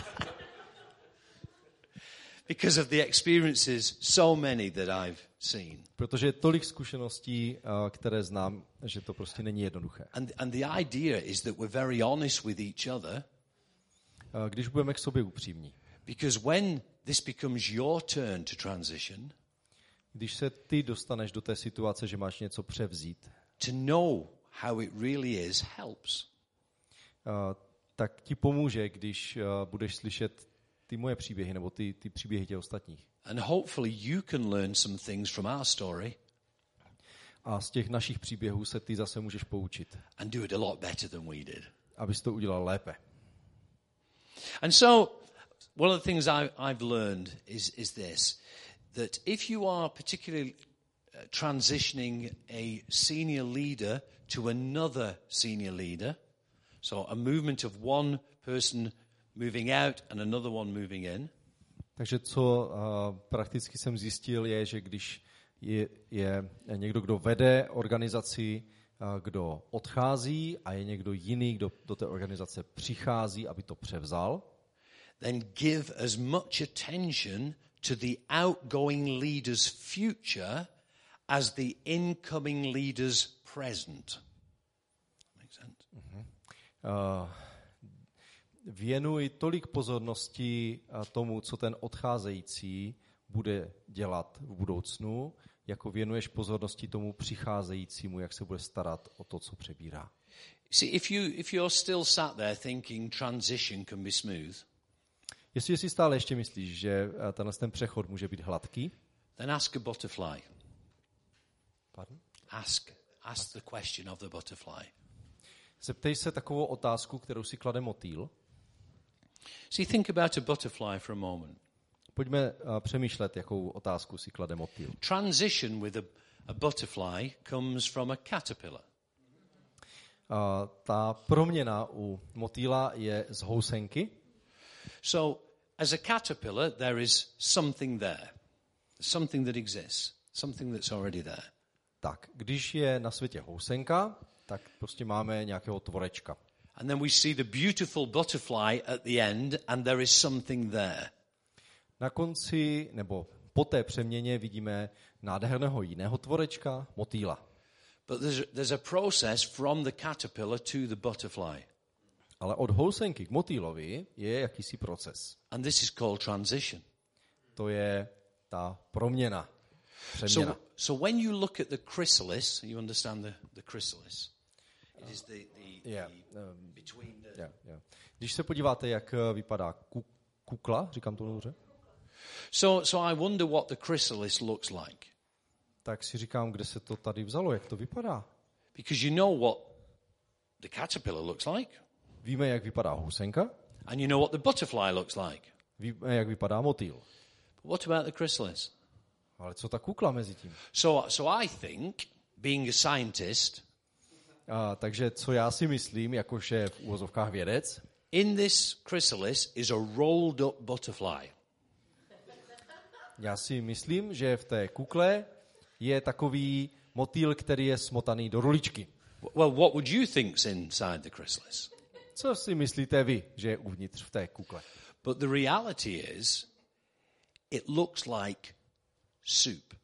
Because of the experiences, so many that I've seen. Protože je tolik zkušeností, a, které znám, že to prostě není jednoduché. And, and the idea is that we're very honest with each other, A když budeme k sobě upřímní, because when this becomes your turn to transition, když se ty dostaneš do té situace, že máš něco převzít, to know how it really is helps. a, tak ti pomůže, když a, budeš slyšet ty moje příběhy nebo ty, ty příběhy těch ostatních. And hopefully you can learn some things from our story A z těch našich příběhů se ty zase můžeš poučit, and do it a lot better than we did. abys to udělal lépe. And so one of the things I, I've learned is, is this, that if you are particularly uh, transitioning a senior leader to another senior leader, so a movement of one person moving out and another one moving in, Takže co uh, prakticky jsem zjistil, je, že když je, je někdo, kdo vede organizaci, uh, kdo odchází a je někdo jiný, kdo do té organizace přichází, aby to převzal, then give as much attention to the outgoing leader's future as the incoming leader's present. Make sense? uh, věnuj tolik pozornosti tomu, co ten odcházející bude dělat v budoucnu, jako věnuješ pozornosti tomu přicházejícímu, jak se bude starat o to, co přebírá. See, if you if you're still sat there thinking transition can be smooth, Jestli si stále ještě myslíš, že tenhle ten přechod může být hladký, then ask a butterfly. Pardon? Ask ask the question of the butterfly. Zeptej se takovou otázku, kterou si klade motýl. See, think about a butterfly for a moment. Pojďme uh, přemýšlet, jakou otázku si klade motýl. Transition with a, a butterfly comes from a caterpillar. Uh, ta proměna u motýla je z housenky. So, as a caterpillar, there is something there. Something that exists. Something that's already there. Tak, když je na světě housenka, tak prostě máme nějakého tvorečka. And then we see the beautiful butterfly at the end, and there is something there. Na konci, nebo po té přeměně vidíme nádherného jiného tvorečka, motýla. But there's, there's a process from the caterpillar to the butterfly. Ale od housenky k motýlovi je jakýsi proces. And this is called transition. To je ta proměna, přeměna. So, so when you look at the chrysalis, you understand the, the chrysalis. It is the, the, Yeah, the um, between the... Yeah, yeah. Když se podíváte, jak vypadá ku, kukla, říkám to dobře, So, so I wonder what the chrysalis looks like. tak si říkám, kde se to tady vzalo, jak to vypadá. Because you know what the caterpillar looks like. Víme, jak vypadá housenka, And you know what the butterfly looks like. víme, jak vypadá motýl. But what about the chrysalis? Ale co ta kukla mezi tím? So, so I think, being a scientist, A, takže co já si myslím, jakože v uvozovkách vědec, in this chrysalis is a rolled up butterfly. já si myslím, že v té kukle je takový motýl, který je smotaný do ruličky. Well, what would you think's inside the chrysalis? Co si myslíte vy, že je uvnitř v té kukle? But the reality is, it looks like soup.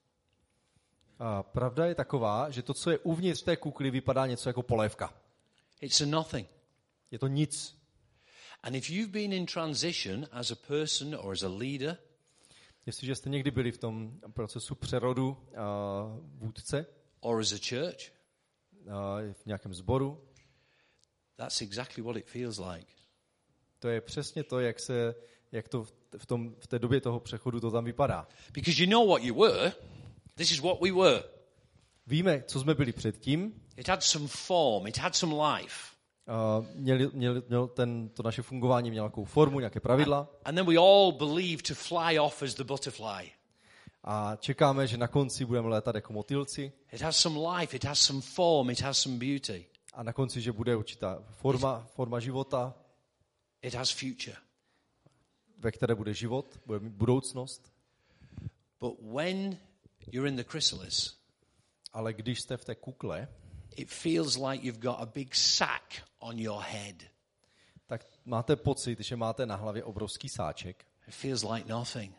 A pravda je taková, že to, co je uvnitř té kukly, vypadá něco jako polévka. It's a nothing. Je to nic. And if you've been in transition as a person or as a leader, Jestliže jste někdy byli v tom procesu přerodu uh, vůdce or as a church, uh, v nějakém sboru, that's exactly what it feels like. to je přesně to, jak, se, jak to v, tom, v té době toho přechodu to tam vypadá. Because you know what you were. This is what we were. Víme, co jsme byli předtím. It had some form. It had some life. Uh, měli, měli, měl ten, to naše fungování mělo nějakou formu, nějaké pravidla. And then we all believe to fly off as the butterfly. A čekáme, že na konci budeme létat jako motýlci. It has some life. It has some form. It has some beauty. A na konci, že bude určitá forma, forma života, It has future. ve které bude život, bude mít budoucnost. But when you're in the chrysalis, Ale když jste v té kukle, it feels like you've got a big sack on your head. tak máte pocit, že máte na hlavě obrovský sáček. It feels like nothing.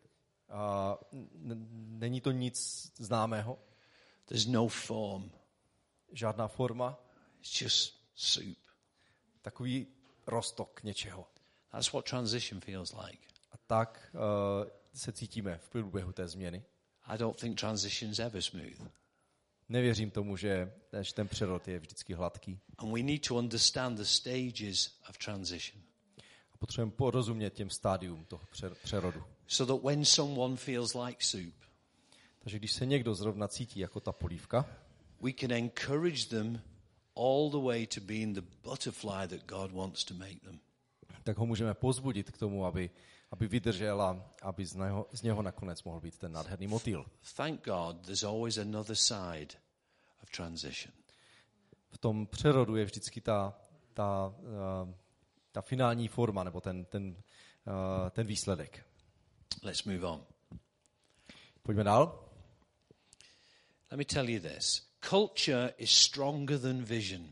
A n- není to nic známého, There's no form. žádná forma, It's just soup. takový roztok něčeho. That's what transition feels like. A tak uh, se cítíme v průběhu té změny. I don't think transition's ever smooth. Nevěřím tomu, že že ten přerod je vždycky hladký. And we need to understand the stages of transition. A potřebujeme porozumět těm stádium toho pře- přerodu. So that when someone feels like soup, Takže když se někdo zrovna cítí jako ta polívka, we can encourage them all the way to being the butterfly that God wants to make them. tak ho můžeme pozbudit k tomu, aby, aby vydržel a aby z něho, z něho nakonec mohl být ten nádherný motýl. Thank God there's always another side of transition. V tom přerodu je vždycky ta, ta, uh, ta finální forma, nebo ten, ten, uh, ten výsledek. Let's move on. Pojďme dál. Let me tell you this. Culture is stronger than vision.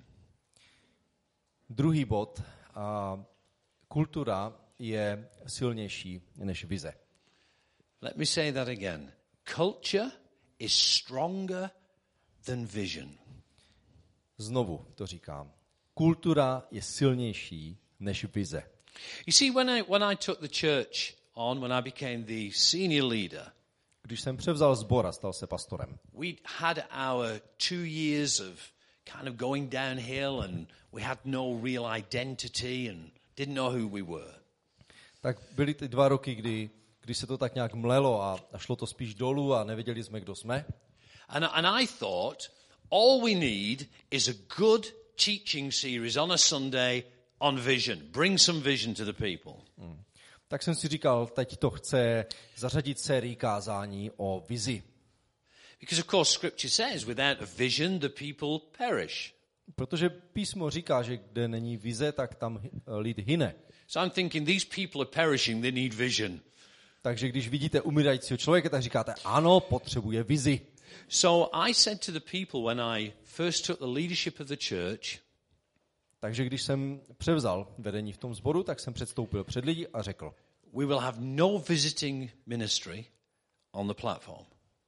Druhý bod. Uh, kultura je silnější než vize. Let me say that again. Culture is stronger than vision. Znovu to říkám. Kultura je silnější než vize. You see, when I, when I took the church on, when I became the senior leader, Když jsem převzal sbor a stal se pastorem, we had our two years of kind of going downhill and we had no real identity and didn't know who we were. tak byly ty dva roky, kdy, kdy se to tak nějak mlelo a, a šlo to spíš dolů a nevěděli jsme, kdo jsme. And, and I thought, all we need is a good teaching series on a Sunday on vision. Bring some vision to the people. Hmm. Tak jsem si říkal, teď to chce zařadit sérii kázání o vizi. Because of course scripture says, without a vision the people perish. Protože písmo říká, že kde není vize, tak tam lid hyne. So I'm thinking, these people are perishing, they need vision. Takže když vidíte umírajícího člověka, tak říkáte, ano, potřebuje vizi. So I said to the people when I first took the leadership of the church, Takže když jsem převzal vedení v tom sboru, tak jsem předstoupil před lidi a řekl, we will have no visiting ministry on the platform.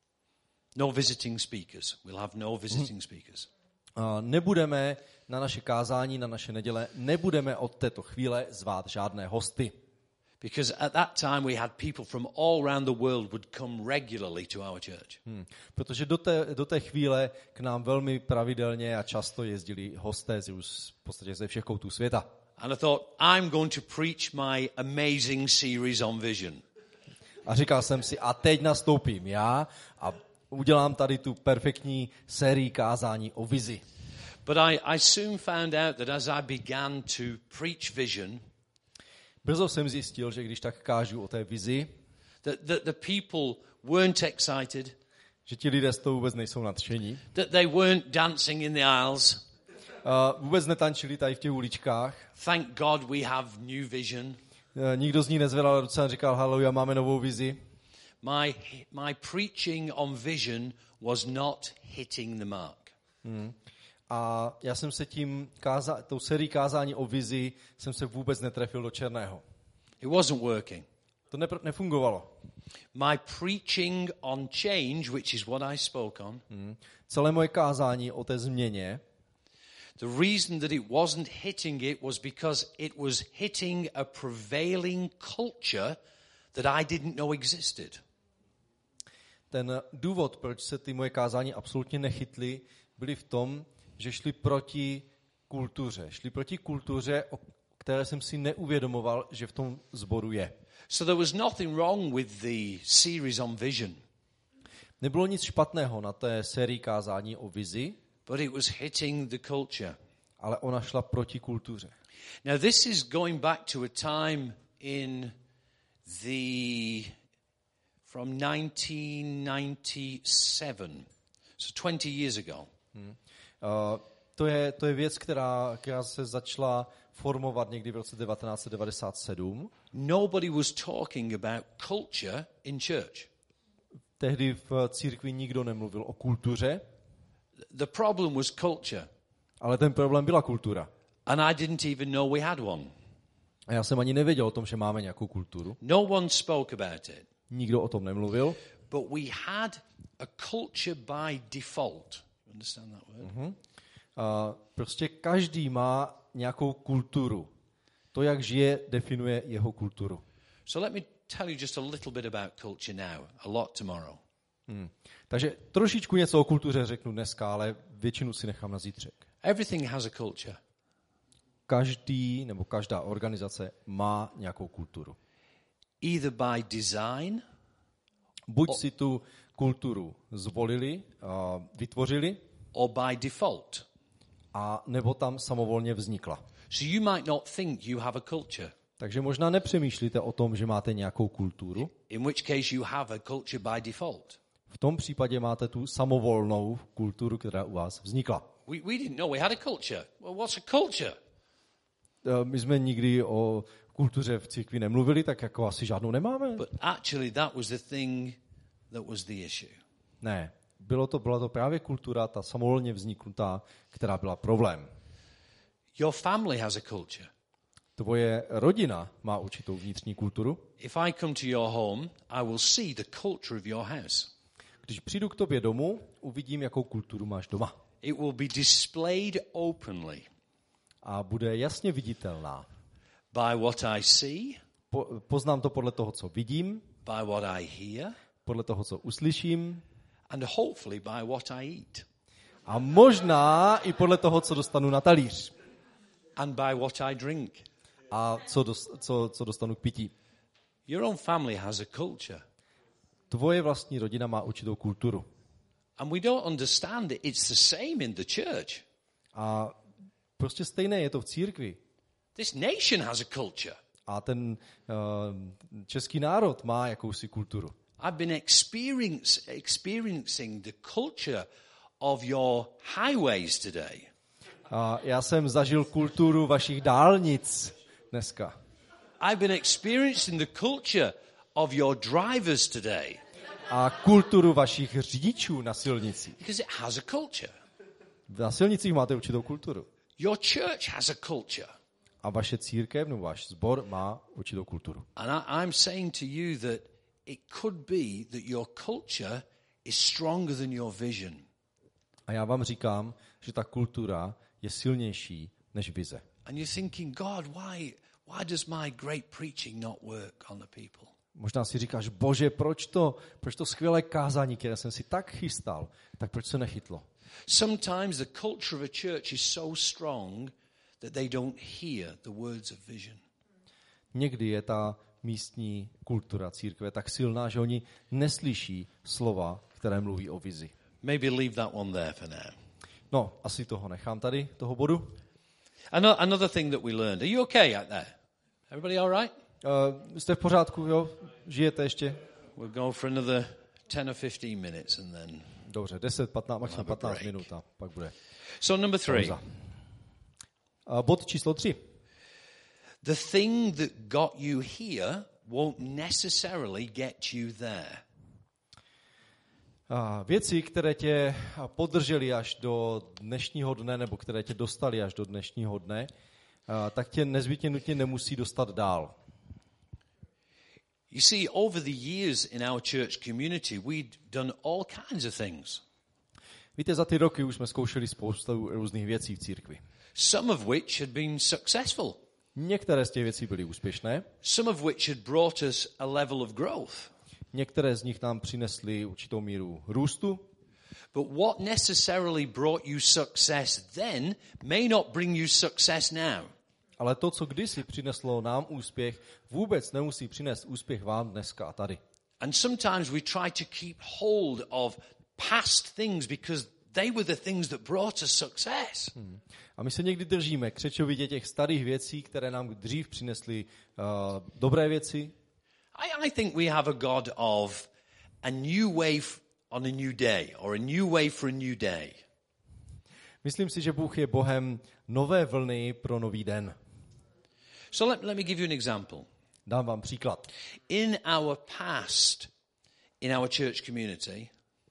No visiting speakers. We'll have no visiting speakers. a nebudeme na naše kázání, na naše neděle, nebudeme od této chvíle zvát žádné hosty. Because at that time we had people from all around the world would come regularly to our church. Hmm. Protože do té, do té chvíle k nám velmi pravidelně a často jezdili hosté z, z podstatě ze všech koutů světa. And I thought, I'm going to preach my amazing series on vision. A říkal jsem si, a teď nastoupím já a udělám tady tu perfektní sérii kázání o vizi. But I, I soon found out that as I began to preach vision, Brzo jsem zjistil, že když tak kážu o té vizi, that, that the people weren't excited, že ti lidé z toho vůbec nejsou nadšení. that they weren't dancing in the aisles. Uh, vůbec netančili tady v těch uličkách. Thank God we have new vision. Uh, nikdo z ní nezvedal ruce a říkal, haleluja, máme novou vizi. My, my preaching on vision was not hitting the mark. Hmm. A já jsem se tím, káza, tou sérií kázání o vizi, jsem se vůbec netrefil do černého. It wasn't working. To nepr- nefungovalo. My preaching on change, which is what I spoke on, Hmm. Celé moje kázání o té změně, the reason that it wasn't hitting it was because it was hitting a prevailing culture that I didn't know existed. ten důvod, proč se ty moje kázání absolutně nechytly, byly v tom, že šli proti kultuře. Šli proti kultuře, o které jsem si neuvědomoval, že v tom sboru je. So there was nothing wrong with the series on vision, Nebylo nic špatného na té sérii kázání o vizi, but it was hitting the culture. ale ona šla proti kultuře. Now this is going back to a time in the from nineteen ninety-seven, so twenty years ago. Hmm. Uh, to, je, to je věc, která, která se začala formovat někdy v roce devatenáct set devadesát sedm. Nobody was talking about culture in church. Tehdy v církvi nikdo nemluvil o kultuře, The problem was culture, ale ten problém byla kultura. and I didn't even know we had one. A já jsem ani nevěděl o tom, že máme nějakou kulturu. No one spoke about it. Nikdo o tom nemluvil. But we had a culture by default. Understand that word? Uh-huh. Uh, prostě každý má nějakou kulturu. To, jak žije, definuje jeho kulturu. So let me tell you just a little bit about culture now, a lot tomorrow. Hmm. Takže trošičku něco o kultuře řeknu dneska, ale většinu si nechám na zítřek. Everything has a culture. Každý nebo každá organizace má nějakou kulturu. Either by design, Buď si tu kulturu zvolili, uh, vytvořili, or by default. a nebo tam samovolně vznikla. So you might not think you have a culture, Takže možná nepřemýšlíte o tom, že máte nějakou kulturu. in which case you have a culture by default. V tom případě máte tu samovolnou kulturu, která u vás vznikla. We, we didn't know we had a culture. Well, what's a culture? Uh, my jsme nikdy o kultuře v církvi nemluvili, tak jako asi žádnou nemáme. But actually that was the thing that was the issue. Ne, bylo to, byla to právě kultura, ta samovolně vzniknutá, která byla problém. Your family has a culture. Tvoje rodina má určitou vnitřní kulturu. If I come to your home, I will see the culture of your house. Když přijdu k tobě domů, uvidím, jakou kulturu máš doma. It will be displayed openly. A bude jasně viditelná. by what I see, Po, poznám to podle toho, co vidím, by what I hear, podle toho, co uslyším and hopefully by what I eat, a možná i podle toho, co dostanu na talíř and by what I drink. a co, dos, co, co dostanu k pití. Your own family has a culture. Tvoje vlastní rodina má určitou kulturu. And we don't understand it. It's the same in the church. A prostě stejné je to v církvi. This nation has a culture. A ten uh, český národ má jakousi kulturu. I've been experience, experiencing the culture of your highways today. A já jsem zažil kulturu vašich dálnic dneska. I've been experiencing the culture of your drivers today. A kulturu vašich řidičů na silnici. Because it has a culture. Na silnicích máte určitou kulturu. Your church has a culture. A vaše církev, nebo váš sbor má určitou kulturu. And I, I'm saying to you that it could be that your culture is stronger than your vision. A já vám říkám, že ta kultura je silnější než vize. And you're thinking, God, why, why does my great preaching not work on the people? Možná si říkáš, bože, proč to, proč to skvělé kázání, které jsem si tak chystal, tak proč se nechytlo? Sometimes the culture of a church is so strong that they don't hear the words of vision. Někdy je ta místní kultura církve tak silná, že oni neslyší slova, které mluví o vizi. Maybe leave that one there for now. No, asi toho nechám tady, toho bodu. Ano- Another thing that we learned. Are you okay out there? Everybody all right? Uh, jste v pořádku, jo? Žijete ještě? We'll go for another ten or fifteen minutes and then... Dobře, deset, patnáct, maximum Have a patnáct break. minut a pak bude So number three. pauza. Uh, bod číslo tři. The thing that got you here won't necessarily get you there. Uh, věci, které tě podržely až do dnešního dne, nebo které tě dostali až do dnešního dne, uh, tak tě nezbytně nutně nemusí dostat dál. You see, over the years in our church community, we'd done all kinds of things. Víte, za ty roky už jsme zkoušeli spoustu různých věcí v církvi. Some of which had been successful. Některé z těch věcí byly úspěšné, Some of which had brought us a level of growth. některé z nich nám přinesly určitou míru růstu, But what necessarily brought you success then may not bring you success now. ale to, co kdysi přineslo nám úspěch, vůbec nemusí přinést úspěch vám dneska a tady. And sometimes we try to keep hold of past things because they were the things that brought us success. Hmm. A my se někdy držíme křečovitě těch starých věcí, které nám dřív přinesly uh, dobré věci. I, I think we have a God of a new way f- on a new day, or a new way for a new day. Myslím si, že Bůh je Bohem nové vlny pro nový den. So let, let me give you an example. Dám vám příklad. In our past, in our church community,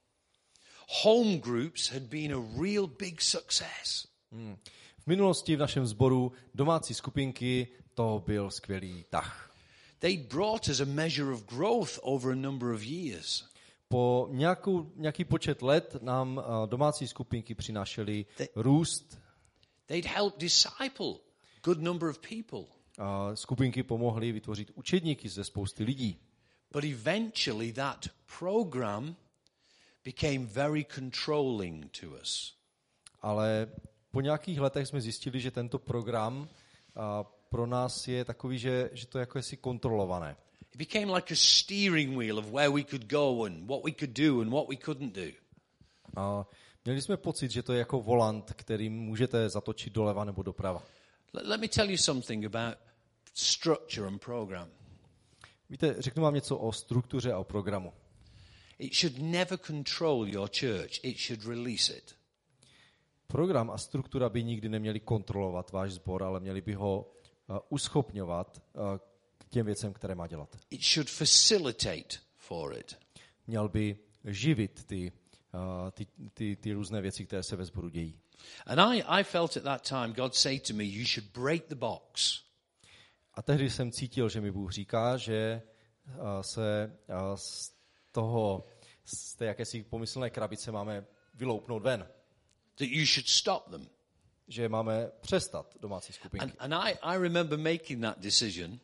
home groups had been a real big success. Hmm. V minulosti v našem sboru domácí skupinky to byl skvělý tah. They brought us a measure of growth over a number of years. Po nějakou, nějaký počet let nám uh, domácí skupinky přinášely They- růst. They'd helped disciple a good number of people. Uh, skupinky pomohly vytvořit učedníky ze spousty lidí. But eventually that program became very controlling to us. Ale po nějakých letech jsme zjistili, že tento program uh, pro nás je takový, že, že to je jako jestli kontrolované. It became like a steering wheel of where we could go and what we could do and what we couldn't do. A měli jsme pocit, že to je jako volant, kterým můžete zatočit doleva nebo doprava. Let, let me tell you something about structure and program. Víte, řeknu vám něco o struktuře a o programu. It should never control your church. It should release it. Program a struktura by nikdy neměli kontrolovat váš sbor, ale měli by ho uh, uschopňovat uh, k těm věcem, které má dělat. It should facilitate for it. Měl by živit ty, uh, ty, ty, ty různé věci, které se ve sboru dějí. And I, I felt at that time God say to me, you should break the box. A tehdy jsem cítil, že mi Bůh říká, že uh, se uh, z toho, z té jakési pomyslné krabice máme vyloupnout ven. That you should stop them. že máme přestat domácí skupinky. And, and I, I remember making that decision.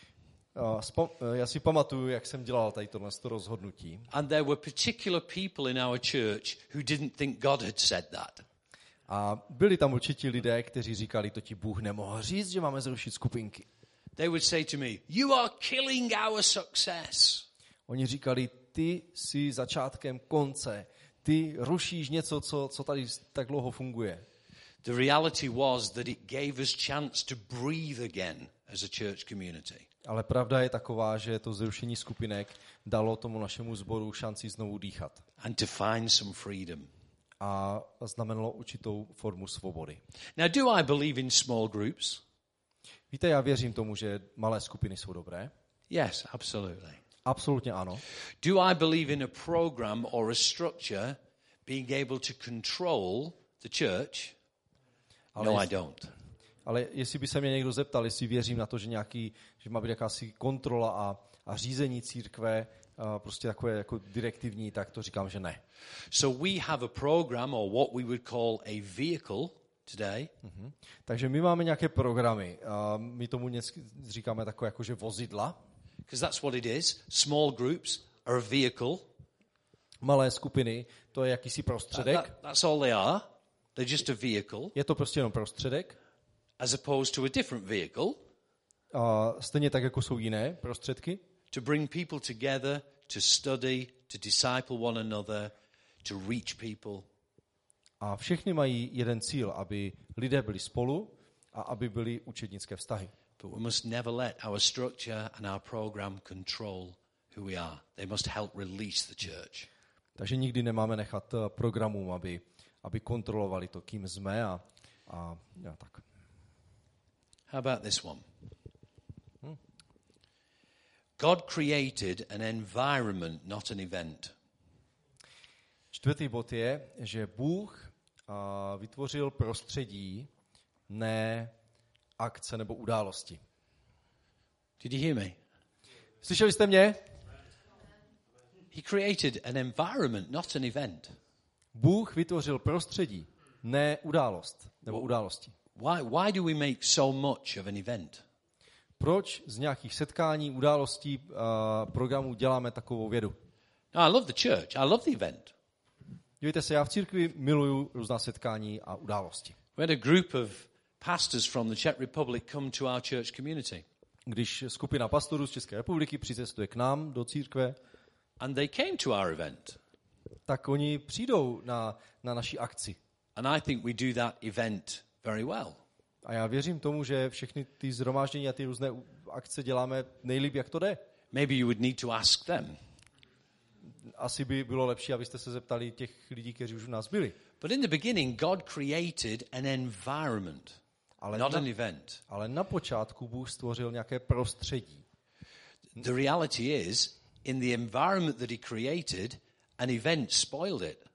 A spa- já si pamatuju, jak jsem dělal tady tohle rozhodnutí. And there were particular people in our church who didn't think God had said that. A byli tam určitě lidé, kteří říkali, to ti Bůh nemohl říct, že máme zrušit skupinky. They would say to me, you are killing our success. Oni říkali, ty jsi začátkem konce, ty rušíš něco, co, co tady tak dlouho funguje. The reality was that it gave us chance to breathe again as a church community. Ale pravda je taková, že to zrušení skupinek dalo tomu našemu sboru šanci znovu dýchat. And to find some freedom. A znamenalo určitou formu svobody. Now, do I believe in small groups? Víte, já věřím tomu, že malé skupiny jsou dobré. Yes, absolutely. Absolutně ano. Do I believe in a program or a structure being able to control the church? Ale No, I jestli, don't. ale jestli by se mě někdo zeptal, jestli věřím na to, že, nějaký, že má být jakási kontrola a, a řízení církve, a prostě takové jako direktivní, tak to říkám, že ne. So we have a program, or what we would call a vehicle today. Mhm. Takže my máme nějaké programy. A my tomu něco říkáme takové jako, že vozidla. Because that's what it is. Small groups are a vehicle. Malé skupiny, to je jakýsi That, prostředek. that, that's all they are. They're just a vehicle. Je to prostě jenom prostředek. As opposed to a different vehicle. A stejně tak, jako jsou jiné prostředky. To bring people together, to study, to disciple one another, to reach people. A všechny mají jeden cíl, aby lidé byli spolu a aby byly učednické vztahy. But we must never let our structure and our program control who we are. They must help release the church. Takže nikdy nemáme nechat programům, aby, aby kontrolovali to, kým jsme a, a, a tak. How about this one? God created an environment, not an event. Čtvrtý bod je, že Bůh a, vytvořil prostředí, ne akce nebo události. Did you hear me? Slyšeli jste mě? He created an environment, not an event. Bůh vytvořil prostředí, ne událost nebo události. Why, why do we make so much of an event? Proč z nějakých setkání, událostí, uh, programů děláme takovou vědu? No, I love the church. I love the event. Dívejte se, já v církvi miluju různá setkání a události. We had a group of pastors from the Czech Republic come to our church community. Když skupina pastorů z České republiky přicestuje k nám do církve, And they came to our event. tak oni přijdou na, na naši akci. And I think we do that event very well. A já věřím tomu, že všechny ty shromáždění a ty různé akce děláme nejlíp, jak to jde. Maybe you would need to ask them. Asi by bylo lepší, abyste se zeptali těch lidí, kteří už u nás byli. But in the beginning, God created an environment, Ale not na, an event. ale na počátku Bůh stvořil nějaké prostředí. The reality is, in the environment that he created, an event spoiled it.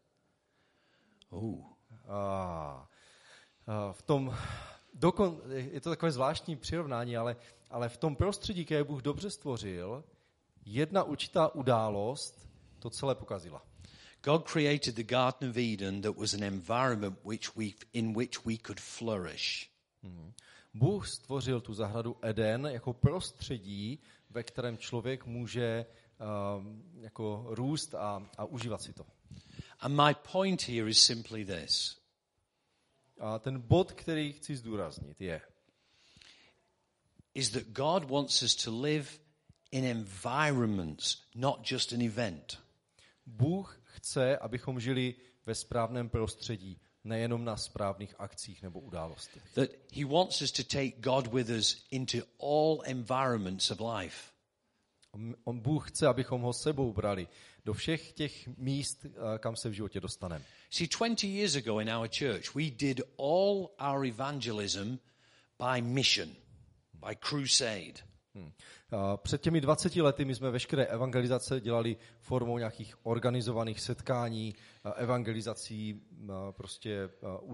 Ooh. A, a v tom, dokon, je to takové zvláštní přirovnání, ale, ale v tom prostředí, které Bůh dobře stvořil, jedna určitá událost to celé pokazila. God created the Garden of Eden that was an environment which we, in which we could flourish. Hmm. Bůh stvořil tu zahradu Eden jako prostředí, ve kterém člověk může um, jako růst a, a užívat si to. And my point here is simply this. A ten bod, který chci zdůraznit, je, is that God wants us to live in environments, not just an event. Bůh chce, abychom žili ve správném prostředí, nejenom na správných akcích nebo událostech. That he wants us to take God with us into all environments of life. On Bůh chce, abychom ho sebou brali do všech těch míst, kam se v životě dostaneme. See, twenty years ago in our church, we did all our evangelism by mission, by crusade. Hmm. Před těmi dvaceti lety my jsme veškeré evangelizace dělali formou nějakých organizovaných setkání, evangelizací, prostě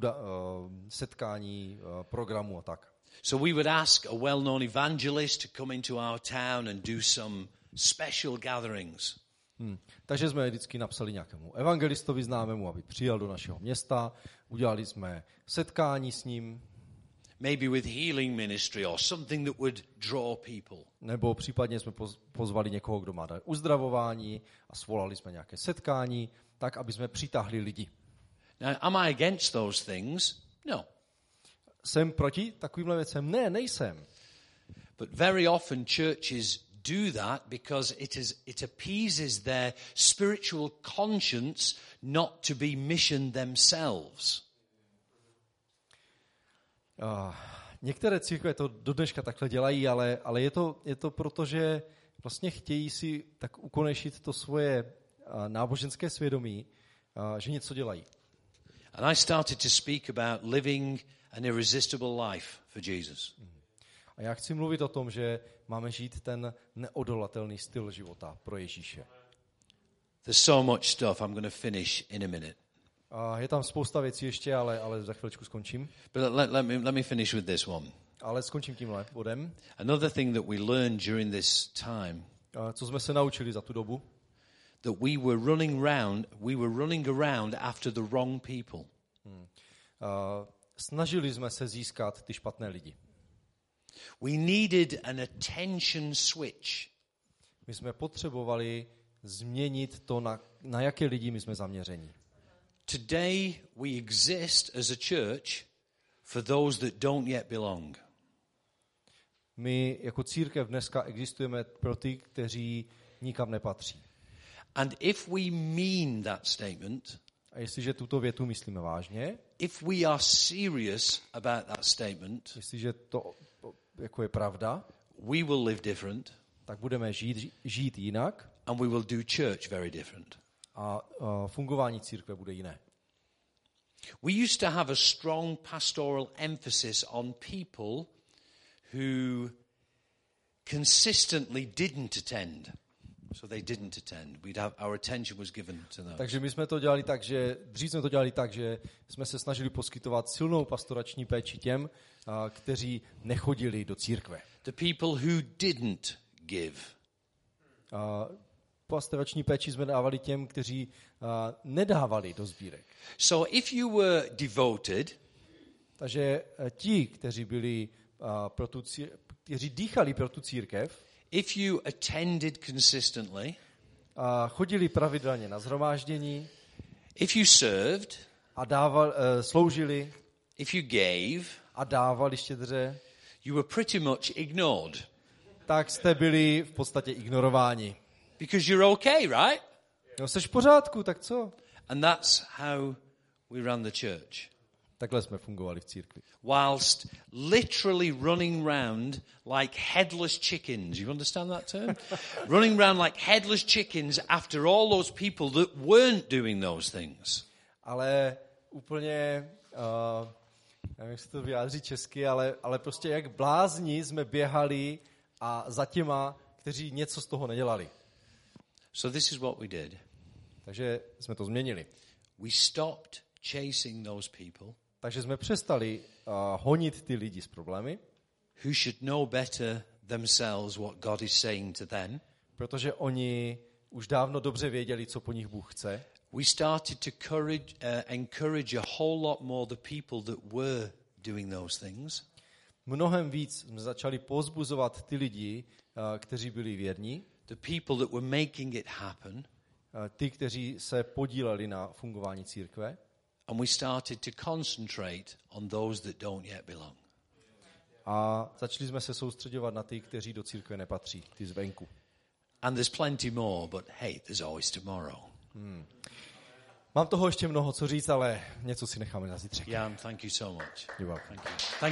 setkání, programů a tak. So we would ask a well-known evangelist to come into our town and do some special gatherings. Hmm. Takže jsme vždycky napsali nějakému evangelistovi známému, aby přijel do našeho města. Udělali jsme setkání s ním. Maybe with healing ministry or something that would draw people. Nebo případně jsme pozvali někoho, kdo má dar uzdravování a svolali jsme nějaké setkání, tak, aby jsme přitáhli lidi. Now, am I against those things? No. Jsem proti takovýmhle věcem? Ne, nejsem. But very often churches do that because it is it appeases their spiritual conscience not to be mission themselves. Uh, některé církve to do dneška takhle dělají, ale, ale je to, je to proto, že vlastně chtějí si tak ukonečit to svoje uh, náboženské svědomí, uh, že něco dělají. And I started to speak about living an irresistible life for Jesus. A já chci mluvit o tom, že máme žít ten neodolatelný styl života pro Ježíše. There's so much stuff. I'm going to finish in a minute. A je tam spousta věcí ještě, ale, ale za chviličku skončím. But let, let, me, let me finish with this one. Ale skončím tímhle bodem. Another thing that we learned during this time, A co jsme se naučili za tu dobu? that we were running round, we were running around after the wrong people. Hmm. A snažili jsme se získat ty špatné lidi. We needed an attention switch. My jsme potřebovali změnit to, na, na jaké lidi my jsme zaměření. Today we exist as a church for those that don't yet belong. My jako církev dneska existujeme pro ty, kteří nikam nepatří. And if we mean that statement, A jestliže tuto větu myslíme vážně, if we are serious about that statement, jestliže to jako je pravda, we will live different tak budeme žít, žít jinak and we will do church very different. a, a fungování církve bude jiné. We used to have a strong pastoral emphasis on people who consistently didn't attend. So they didn't attend. We'd have, our attention was given to them. Takže my jsme to dělali tak, že dřív jsme to dělali tak, že jsme se snažili poskytovat silnou pastorační péči těm, a, kteří nechodili do církve. The people who didn't give. A pastorační péči jsme dávali těm, kteří a, nedávali do sbírek. So if you were devoted, Takže a, ti, kteří byli a, pro tu cír, kteří dýchali pro tu církev, if you attended consistently, a chodili pravidelně na shromáždění if you served, a dával, uh, sloužili if you gave, a dávali štědře, you were pretty much ignored. tak jste byli v podstatě ignorováni. Because you're okay, right? No, jsi v pořádku, tak co? And that's how we ran the church. Takhle jsme fungovali v církvi. Whilst literally running round like headless chickens. You understand that term? Running round like headless chickens after all those people that weren't doing those things. Ale úplně, uh, nevím, jak se to vyjádří česky, ale, ale prostě jak blázni jsme běhali a za těma, kteří něco z toho nedělali. So this is what we did. Takže jsme to změnili. We stopped chasing those people. Takže jsme přestali uh, honit ty lidi s problémy, who should know better themselves what God is saying to them. Protože oni už dávno dobře věděli, co po nich Bůh chce. We started to courage, uh, encourage a whole lot more the people that were doing those things. Mnohem víc jsme začali pozbuzovat ty lidi, uh, kteří byli věrní, the people that were making it happen. Uh, ty, kteří se podíleli na fungování církve. And we started to concentrate on those that don't yet belong. A začali jsme se soustředovat na ty, kteří do církve nepatří, ty zvenku. And there's plenty more, but hey, there's always tomorrow. Hmm. Mám toho ještě mnoho co říct, ale něco si necháme na zítřek. Jan, thank you so much. You're welcome. Thank you. Thank